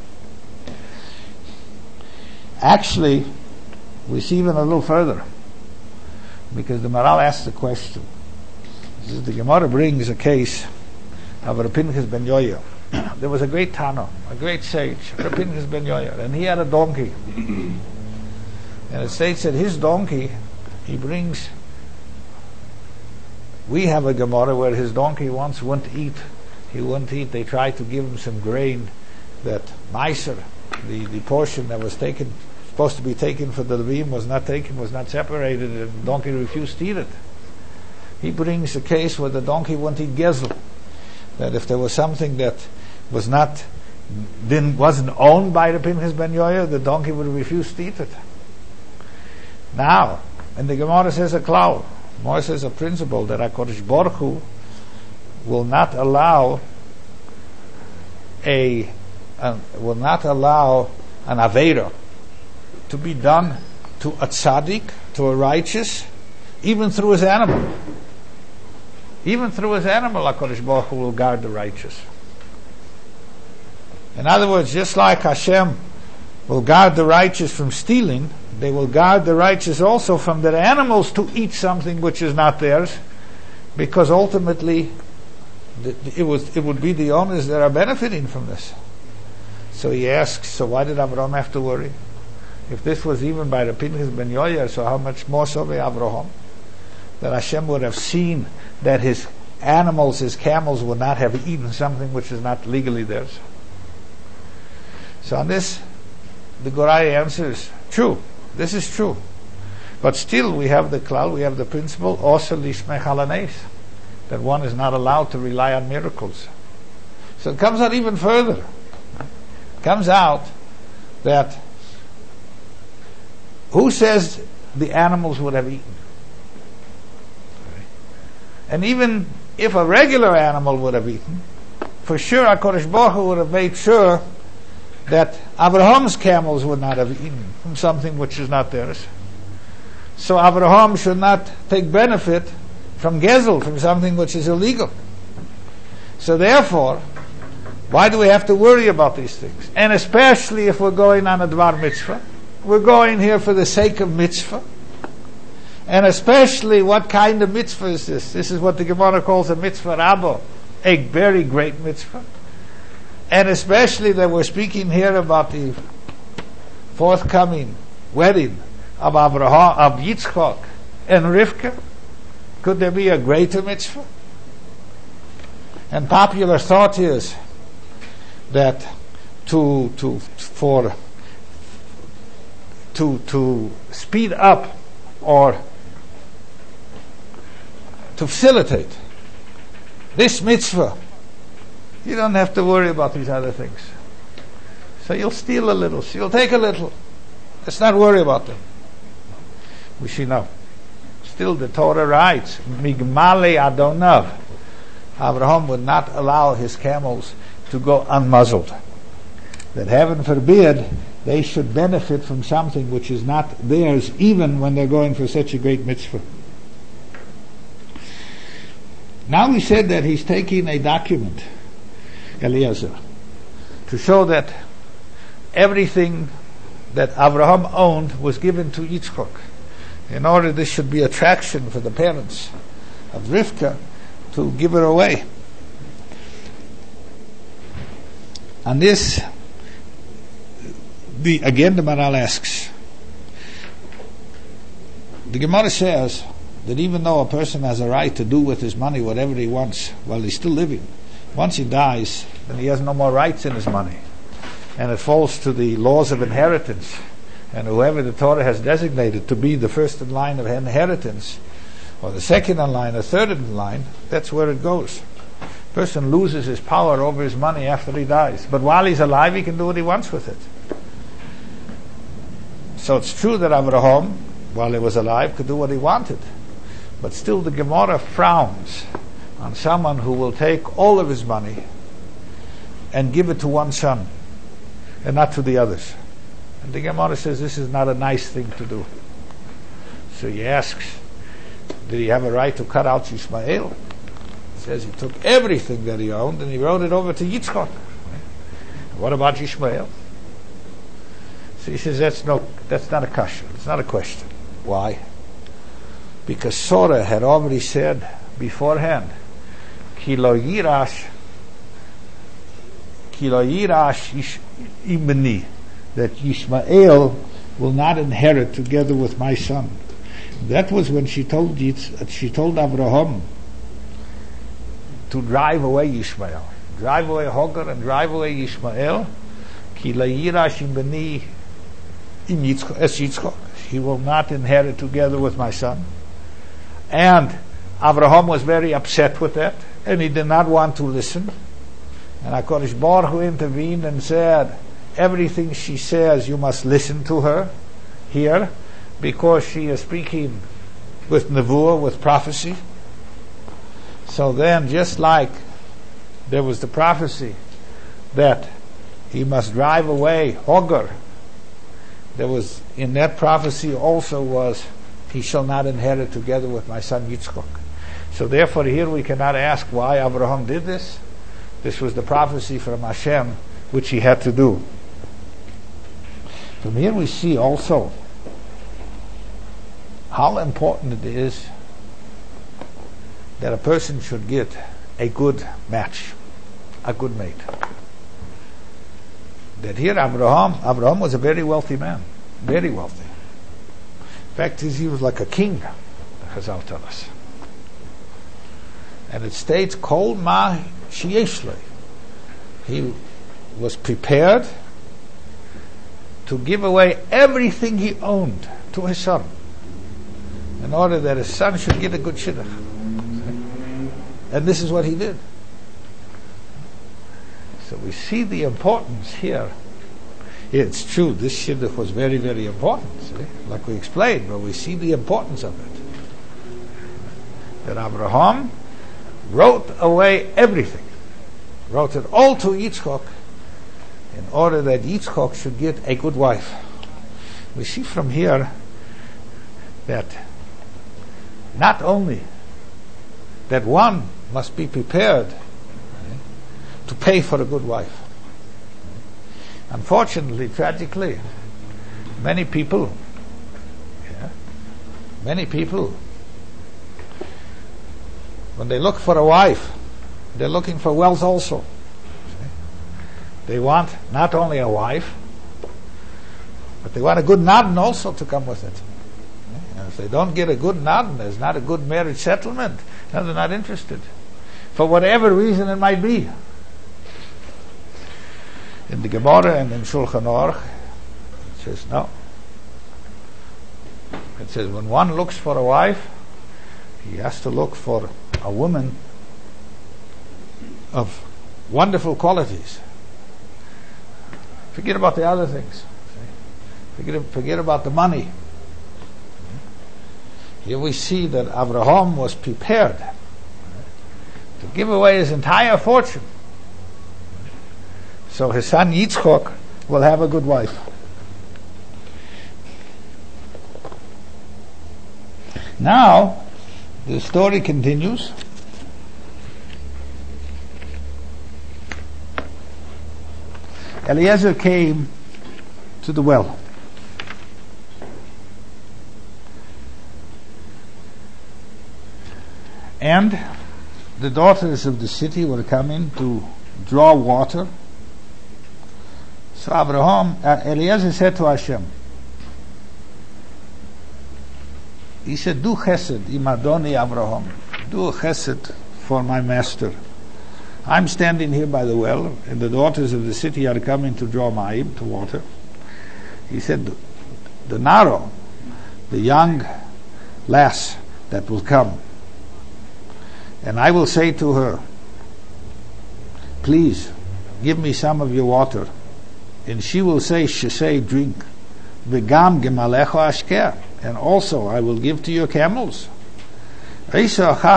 Actually, we see even a little further, because the Maral asks the question. The Gemara brings a case of Rav Pinchas ben Yoya. There was a great Tano, a great sage, Rav Pinchas ben Yoya, and he had a donkey. And it states that his donkey, he brings. We have a Gemara where his donkey once wouldn't eat. He wouldn't eat. They tried to give him some grain that Meiser, the portion that was supposed to be taken for the Levim, was not taken, was not separated, and the donkey refused to eat it. He brings a case where the donkey wouldn't eat gezel. That if there was something that wasn't owned by the Pinchas ben Yoya, the donkey would refuse to eat it. Now, and the Gemara says a klal, Gemara says a principle that HaKadosh Baruch Hu will not allow an aveira to be done to a tzaddik, to a righteous, even through his animal. Even through his animal, HaKadosh Baruch Hu will guard the righteous. In other words, just like Hashem will guard the righteous from stealing, they will guard the righteous also from their animals to eat something which is not theirs, because ultimately it would be the owners that are benefiting from this. So he asks, so why did Abraham have to worry? If this was even by the Pinchas ben Yoya, so how much more so by Abraham? That Hashem would have seen that his animals, his camels, would not have eaten something which is not legally theirs. So on this, the Gorai answers, true, this is true. But still we have the klal, we have the principle, also lishmech halanes, that one is not allowed to rely on miracles. So it comes out even further. It comes out that who says the animals would have eaten? And even if a regular animal would have eaten, for sure HaKadosh Baruch Hu would have made sure that Abraham's camels would not have eaten from something which is not theirs. So Abraham should not take benefit from gezel, from something which is illegal. So therefore, why do we have to worry about these things? And especially if we're going on a dvar mitzvah. We're going here for the sake of mitzvah. And especially, what kind of mitzvah is this? This is what the Gemara calls a mitzvah rabbah, a very great mitzvah. And especially that we're speaking here about the forthcoming wedding of Abraham, of Yitzchak and Rivka? Could there be a greater mitzvah? And popular thought is that to speed up or to facilitate this mitzvah, you don't have to worry about these other things. So you'll steal a little, so you'll take a little. Let's not worry about them. We see now. Still the Torah writes, Migmale Adonav. Abraham would not allow his camels to go unmuzzled. That heaven forbid they should benefit from something which is not theirs, even when they're going for such a great mitzvah. Now we said that he's taking a document, Eliezer, to show that everything that Abraham owned was given to Yitzchak. In order this should be attraction for the parents of Rivka to give her away. On this, the Maharal asks, the Gemara says that even though a person has a right to do with his money whatever he wants while he's still living, once he dies, then he has no more rights in his money. And it falls to the laws of inheritance. And whoever the Torah has designated to be the first in line of inheritance, or the second in line, or third in line, that's where it goes. A person loses his power over his money after he dies. But while he's alive, he can do what he wants with it. So it's true that Abraham, while he was alive, could do what he wanted. But still the Gemara frowns on someone who will take all of his money and give it to one son and not to the others. And the Gemara says this is not a nice thing to do. So he asks, did he have a right to cut out Ishmael? He says he took everything that he owned and he wrote it over to Yitzchak. What about Ishmael? So he says that's not a question. It's not a question. Why? Because Sorah had already said beforehand, Ki lo yirash ibni, that Yishmael will not inherit together with my son. That was when she told Abraham to drive away Yishmael, drive away Hagar and drive away Yishmael. Ki lo yirash ibni im Yitzchak, he will not inherit together with my son. And Abraham was very upset with that, and he did not want to listen. And HaKadosh Baruch Hu intervened and said, everything she says, you must listen to her here, because she is speaking with nevuah, with prophecy. So then, just like there was the prophecy that he must drive away Hagar, there was in that prophecy also was, he shall not inherit together with my son Yitzchak. So therefore here we cannot ask why Abraham did this. This was the prophecy from Hashem which he had to do. From here we see also how important it is that a person should get a good match, a good mate. That here Abraham was a very wealthy man, very wealthy. In fact, he was like a king, the Chazal tell us. And it states, Kol ma sheyeshle. He was prepared to give away everything he owned to his son, in order that his son should get a good shidduch. And this is what he did. So we see the importance here. It's true, this shidduch was very, very important, like we explained, but we see the importance of it. That Abraham wrote away everything, wrote it all to Yitzchak, in order that Yitzchak should get a good wife. We see from here that not only that one must be prepared to pay for a good wife. Unfortunately, tragically, many people, when they look for a wife, they're looking for wealth also. They want not only a wife, but they want a good nadin also to come with it. And If they don't get a good nod, there's not a good marriage settlement, then they're not interested. For whatever reason it might be. In the Gemara and in Shulchan Aruch, it says no. It says when one looks for a wife, he has to look for a woman of wonderful qualities. Forget about the other things. Forget about the money. Here we see that Abraham was prepared to give away his entire fortune so his son Yitzchok will have a good wife. Now, the story continues. Eliezer came to the well. And the daughters of the city were coming to draw water. So Eliezer said to Hashem, he said, do chesed im Adoni Abraham, do chesed for my master. I'm standing here by the well, and the daughters of the city are coming to draw ma'im, to water. He said, the Naro, the young lass that will come, and I will say to her, please, give me some of your water. And she will say, drink. V'gam gemalecho ashker. And also I will give to your camels. Then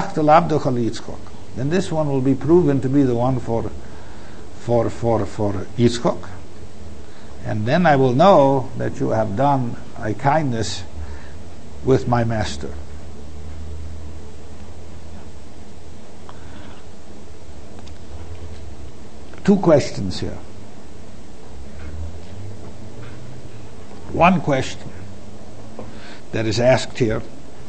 this one will be proven to be the one for Yitzchok. And then I will know that you have done a kindness with my master. Two questions here. One question that is asked here,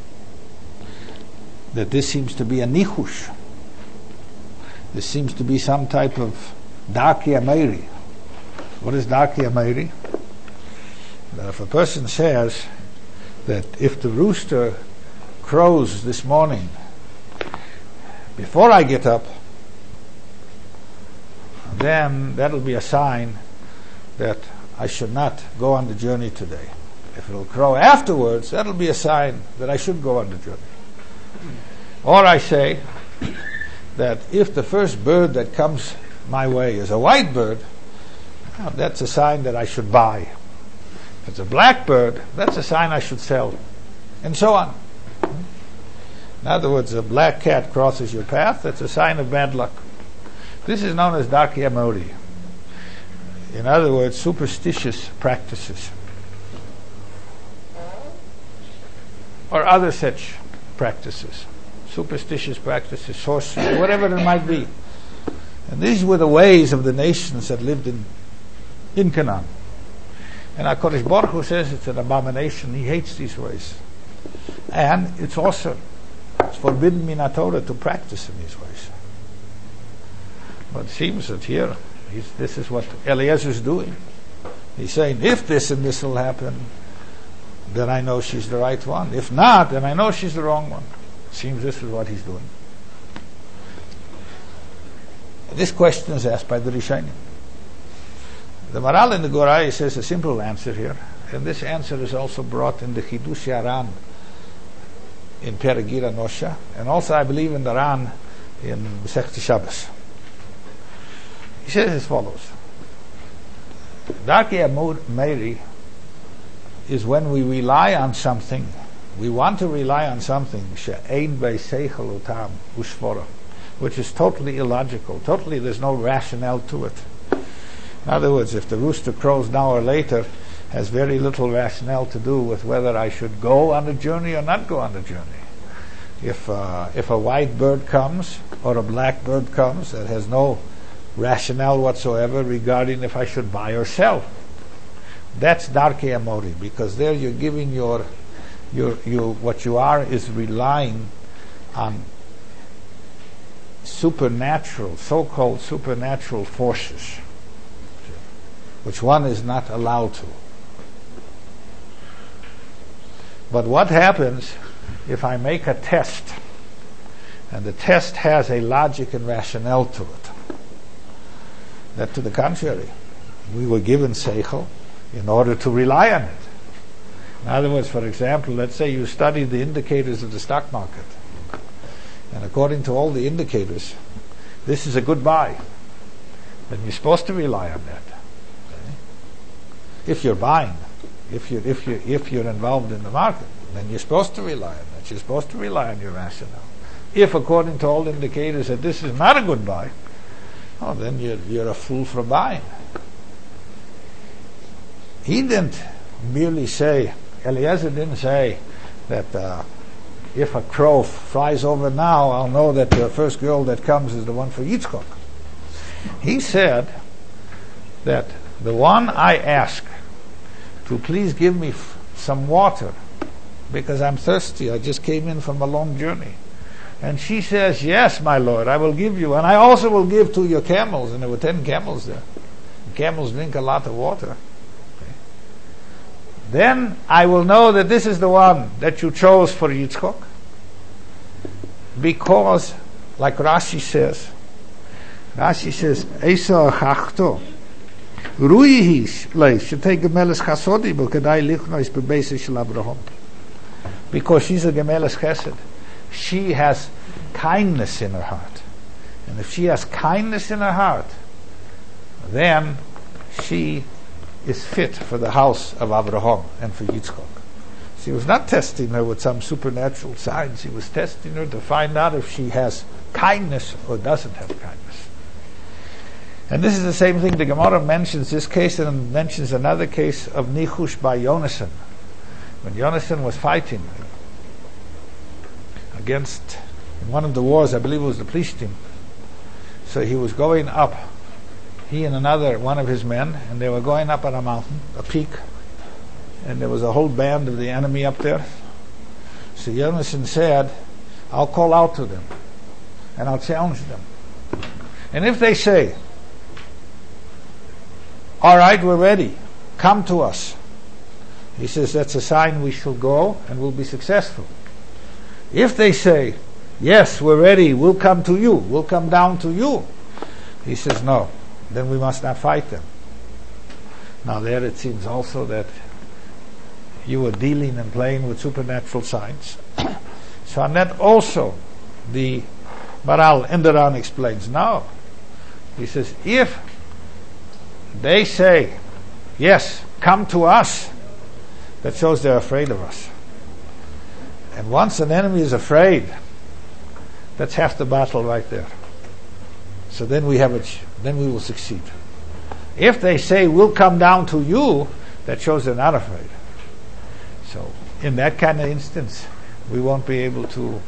that this seems to be a nichush. This seems to be some type of Darki Ameri. What is Darki Ameri? That if a person says that if the rooster crows this morning before I get up, then that'll be a sign that I should not go on the journey today. If it'll crow afterwards, that'll be a sign that I should go on the journey. Or I say that if the first bird that comes my way is a white bird, well, that's a sign that I should buy. If it's a black bird, that's a sign I should sell. And so on. In other words, a black cat crosses your path, that's a sign of bad luck. This is known as Darki Amori. In other words, superstitious practices. Or other such practices. Superstitious practices, sorcery, whatever it might be. And these were the ways of the nations that lived in Canaan. And HaKadosh Baruch Hu says it's an abomination. He hates these ways. And it's forbidden min Torah to practice in these ways. But it seems that here, this is what Eliezer is doing. He's saying, if this and this will happen, then I know she's the right one. If not, then I know she's the wrong one. It seems this is what he's doing. This question is asked by the Rishonim. The Maral in the Gorai says a simple answer here, and this answer is also brought in the Chidush Yaran in Perigir Nosha, and also I believe in the Ran in Masechta Shabbos. He says as follows: Darki Amori is when we rely on something. We want to rely on something she'ein beiseichel utam ushvora, which is totally illogical. Totally, there's no rationale to it. In other words, if the rooster crows now or later, has very little rationale to do with whether I should go on the journey or not go on the journey. If a white bird comes or a black bird comes, that has no rationale whatsoever regarding if I should buy or sell. That's Darki Amori, because there you're giving your what you are is relying on supernatural, so-called supernatural forces, which one is not allowed to. But what happens if I make a test, and the test has a logic and rationale to it? That to the contrary, we were given seichel in order to rely on it. In other words, for example, let's say you study the indicators of the stock market, and according to all the indicators, this is a good buy. Then you're supposed to rely on that. Okay? If you're buying, if you're involved in the market, then you're supposed to rely on that. You're supposed to rely on your rationale. If, according to all the indicators, that this is not a good buy, then you're a fool for buying. He didn't merely say, Eliezer didn't say that if a crow flies over now, I'll know that the first girl that comes is the one for Yitzchok. He said that the one I ask to please give me some water because I'm thirsty, I just came in from a long journey. And she says, yes, my Lord, I will give you. And I also will give to your camels. And there were 10 camels there. The camels drink a lot of water. Okay. Then I will know that this is the one that you chose for Yitzchok. Because, like Rashi says, Esau chachto, ruihish leis, shetei gemeles chasodi, b'kedai lichnois b'beis shel Abraham. Because she's a gemeles chesed. She has kindness in her heart. And if she has kindness in her heart, then she is fit for the house of Abraham and for Yitzchok. He was not testing her with some supernatural signs. He was testing her to find out if she has kindness or doesn't have kindness. And this is the same thing. The Gemara mentions this case and mentions another case of Nichush by Yonasan. When Yonasan was fighting against, in one of the wars, I believe it was the Plishtim. So he was going up, he and one of his men, and they were going up on a mountain, a peak, and there was a whole band of the enemy up there. So Yonasan said, I'll call out to them, and I'll challenge them. And if they say, all right, we're ready, come to us, he says, that's a sign we shall go and we'll be successful. If they say, yes, we're ready, we'll come to you, we'll come down to you, he says, no, then we must not fight them. Now there it seems also that you were dealing and playing with supernatural signs. So on that also the Maral Enderan explains, no. He says, if they say, yes, come to us, that shows they're afraid of us. And once an enemy is afraid, that's half the battle right there. So then we will succeed. If they say, we'll come down to you, that shows they're not afraid. So in that kind of instance, we won't be able to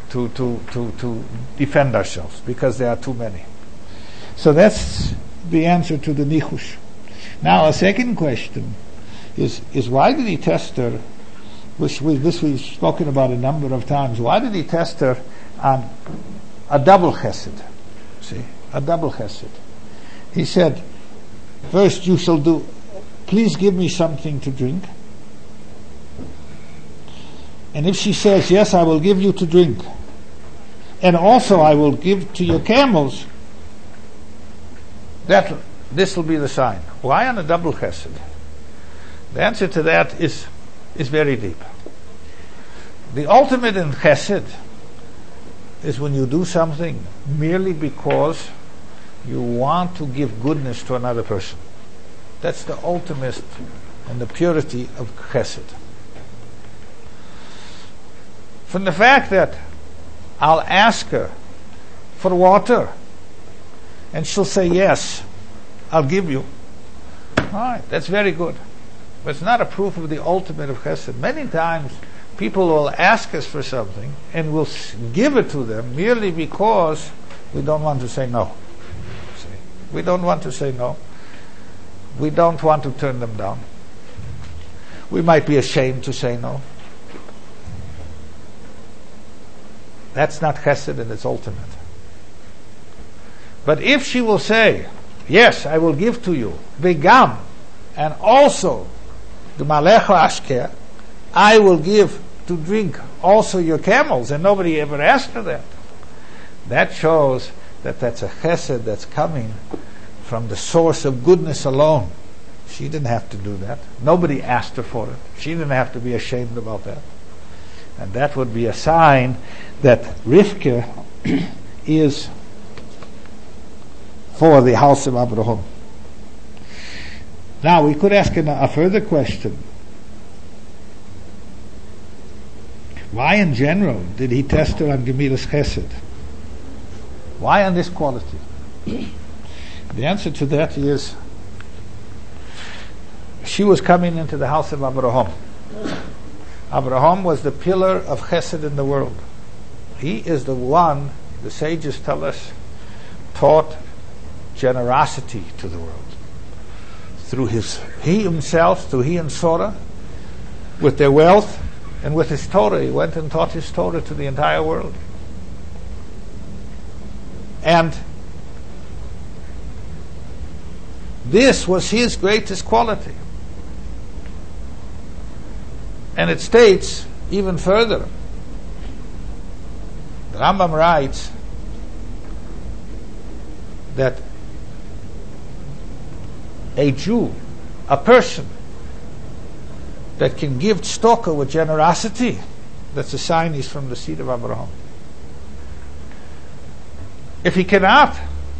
defend ourselves because there are too many. So that's the answer to the Nichush. Now a second question is why did he test her, which we've spoken about a number of times, why did he test her on a double chesed? See, a double chesed. He said, first you shall do, please give me something to drink. And if she says, yes, I will give you to drink, and also I will give to your camels, this will be the sign. Why on a double chesed? The answer to that is very deep. The ultimate in chesed is when you do something merely because you want to give goodness to another person. That's the ultimate and the purity of chesed. From the fact that I'll ask her for water and she'll say yes, I'll give you. All right, that's very good. But it's not a proof of the ultimate of chesed. Many times people will ask us for something and we'll give it to them merely because we don't want to say no. See? We don't want to say no. We don't want to turn them down. We might be ashamed to say no. That's not chesed in its ultimate. But if she will say, yes, I will give to you, vegam, and also the malecha ashker, I will give to drink also your camels, and nobody ever asked for that. That shows that that's a chesed that's coming from the source of goodness alone. She didn't have to do that. Nobody asked her for it. She didn't have to be ashamed about that. And that would be a sign that Rivka is for the house of Abraham. Now we could ask a further question. Why in general did he test her on Gemilas Chesed? Why on this quality? The answer to that is, she was coming into the house of Abraham. Abraham was the pillar of Chesed in the world. He is the one, the sages tell us, taught generosity to the world. Through he himself, through he and Sarah, with their wealth and with his Torah, he went and taught his Torah to the entire world. And this was his greatest quality. And it states even further. The Rambam writes that a Jew, a person that can give tzedakah with generosity, that's a sign he's from the seed of Abraham. If he cannot,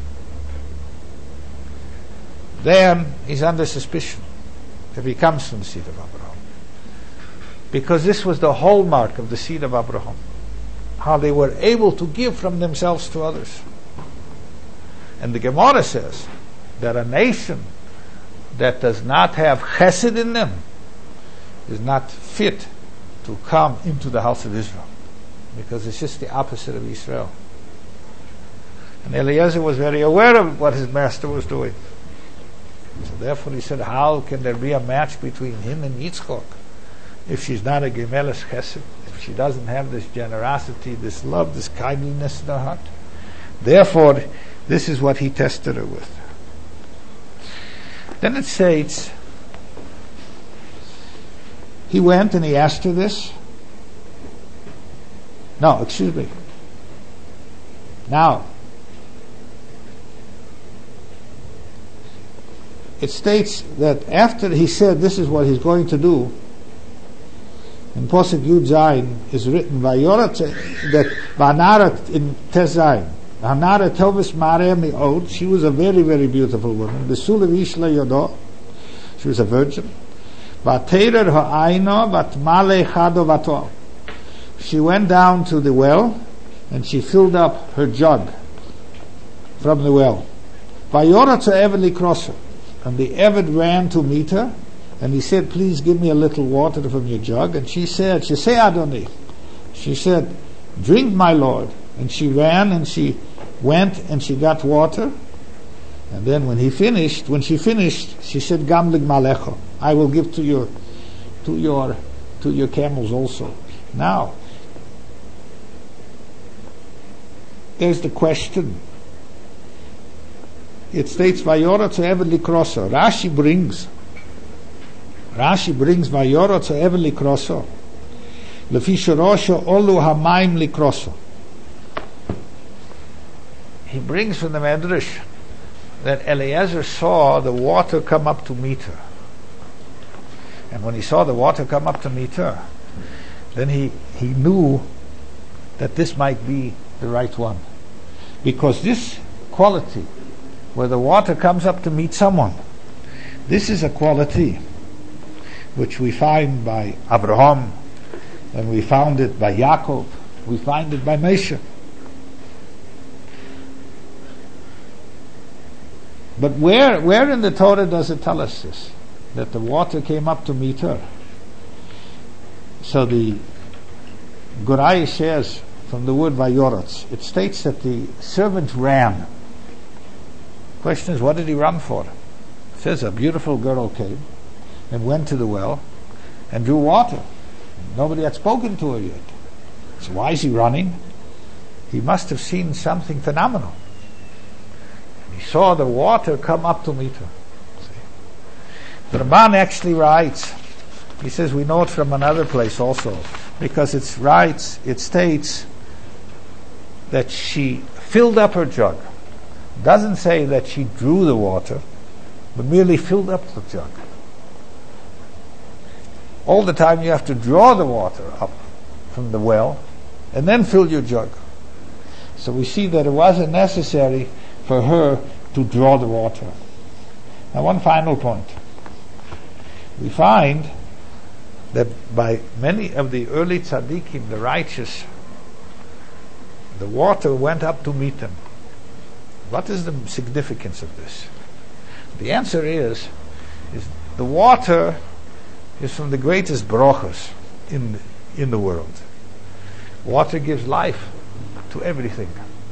then he's under suspicion if he comes from the seed of Abraham. Because this was the hallmark of the seed of Abraham. How they were able to give from themselves to others. And the Gemara says that a nation that does not have chesed in them is not fit to come into the house of Israel. Because it's just the opposite of Israel. And Eliezer was very aware of what his master was doing. So therefore he said, how can there be a match between him and Yitzchak if she's not a Gemelas Chesed, if she doesn't have this generosity, this love, this kindliness in her heart? Therefore, this is what he tested her with. Then it states, he went and he asked her this. No, excuse me. Now, it states that after he said this is what he's going to do, in Posek Yud Zayin is written, Vayorat, that Vanarat in Tes Zayin, Hanara Tovis Mare Mi'od, she was a very, very beautiful woman. Besula Vishla Yodo, she was a virgin. Vaterer Ha'aino, Vatmale Chado Vato. She went down to the well and she filled up her jug from the well. Vayorat Eved Likrosa. And the Eved ran to meet her, and he said, please give me a little water from your jug. And she said, Adoni. She said, drink, my Lord. And she ran and she went and she got water. And then when she finished, she said, Gamlig Malecho. I will give to your camels also. Now, there's the question. It states Vayora to Eved Likroso. Rashi brings Vayora to Eved Likroso. Lefi Shorosho Olu Hamaim Likroso. He brings from the Medrash that Eliezer saw the water come up to meet her. And when he saw the water come up to meet her, then he knew that this might be the right one. Because this quality, where the water comes up to meet someone, this is a quality which we find by Abraham, and we found it by Yaakov, we find it by Moshe. But where in the Torah does it tell us this? That the water came up to meet her. So the Gurai says from the word Vayorotz, it states that the servant ran. Question is, what did he run for? It says a beautiful girl came and went to the well and drew water. Nobody had spoken to her yet. So why is he running? He must have seen something phenomenal. He saw the water come up to meet her. See? The Ramban actually writes He says we know it from another place also, because it states that she filled up her jug. It doesn't say that she drew the water, but merely filled up the jug. All the time you have to draw the water up from the well and then fill your jug. So we see that it wasn't necessary for her to draw the water. Now, one final point. We find that by many of the early tzaddikim, the righteous, the water went up to meet them. What is the significance of this? The answer is the water is from the greatest brachos in the world. Water gives life to everything.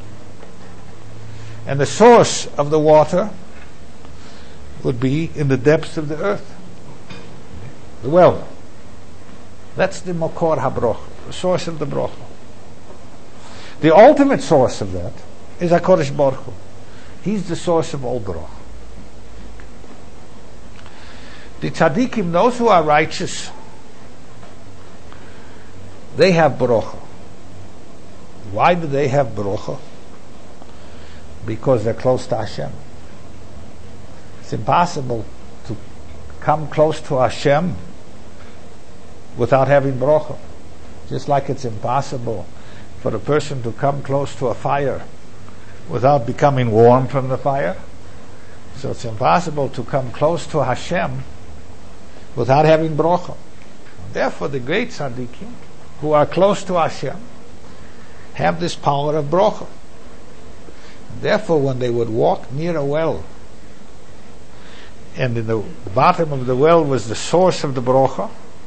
And the source of the water would be in the depths of the earth. The well. That's the Makor HaBroch, the source of the broch. The ultimate source of that is HaKadosh Baruch Hu. He's the source of all broch. The tzaddikim, those who are righteous, they have brocha. Why do they have brocha? Because they're close to Hashem. It's impossible to come close to Hashem without having brocha. Just like it's impossible for a person to come close to a fire without becoming warm from the fire. So it's impossible to come close to Hashem without having brocha. Therefore, the great tzaddikim who are close to Hashem have this power of brocha. Therefore, when they would walk near a well, and in the bottom of the well was the source of the brocha,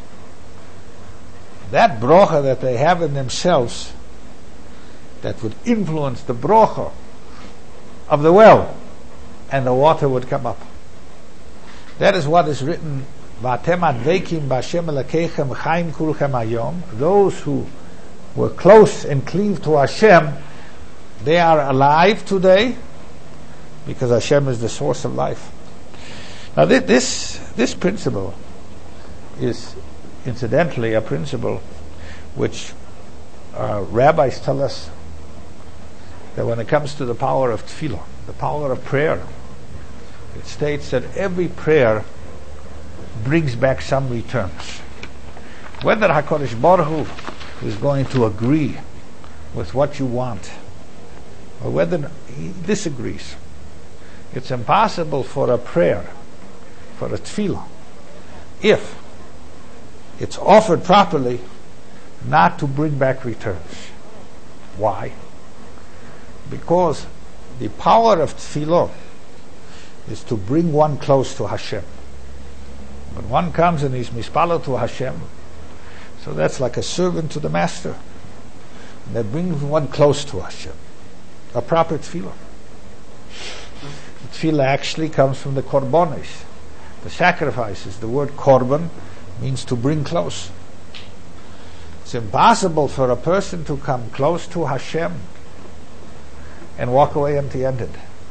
that brocha that they have in themselves, that would influence the brocha of the well, and the water would come up. That is what is written, V'atem advekim b'Hashem Elokeichem chaim kulchem hayom. Those who were close and cleave to Hashem, they are alive today, because Hashem is the source of life. Now this principle is incidentally a principle which rabbis tell us that when it comes to the power of tefillah, the power of prayer, it states that every prayer brings back some returns. Whether HaKadosh Baruch Hu is going to agree with what you want, or whether he disagrees, it's impossible for a prayer, for a tefillah, if it's offered properly, not to bring back returns. Why? Because the power of tefillah is to bring one close to Hashem. When one comes and is mispalo to Hashem, so that's like a servant to the master. And that brings one close to Hashem. A proper tefillah. The tefillah actually comes from the korbanos, the sacrifices. The word korban means to bring close. It's impossible for a person to come close to Hashem and walk away empty-handed,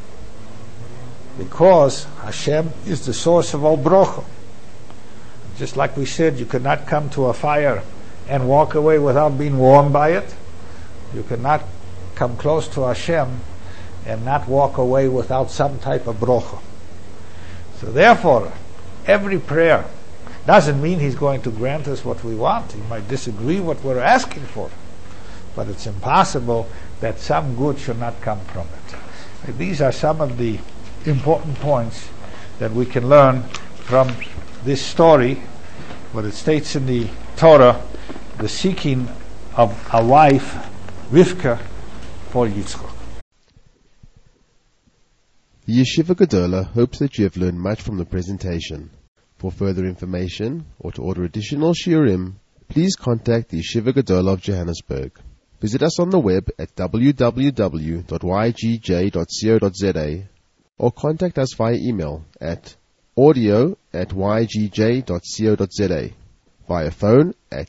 because Hashem is the source of all brocha. Just like we said, you cannot come to a fire and walk away without being warmed by it. You cannot come close to Hashem and not walk away without some type of brocha. So therefore, every prayer doesn't mean He's going to grant us what we want. He might disagree what we're asking for, but it's impossible that some good should not come from it. These are some of the important points that we can learn from this story, what it states in the Torah, the seeking of a wife, Rivka, for Yitzchak. The Yeshiva Gedola hopes that you have learned much from the presentation. For further information or to order additional shiurim, please contact the Yeshiva Gedola of Johannesburg. Visit us on the web at www.ygj.co.za or contact us via email at audio@ygj.co.za, via phone at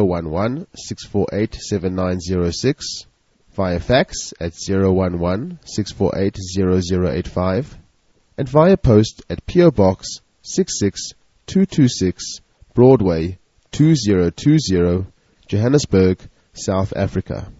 011-648-7906, via fax at 011-648-0085, and via post at P.O. Box 66226, Broadway, 2020, Johannesburg, South Africa.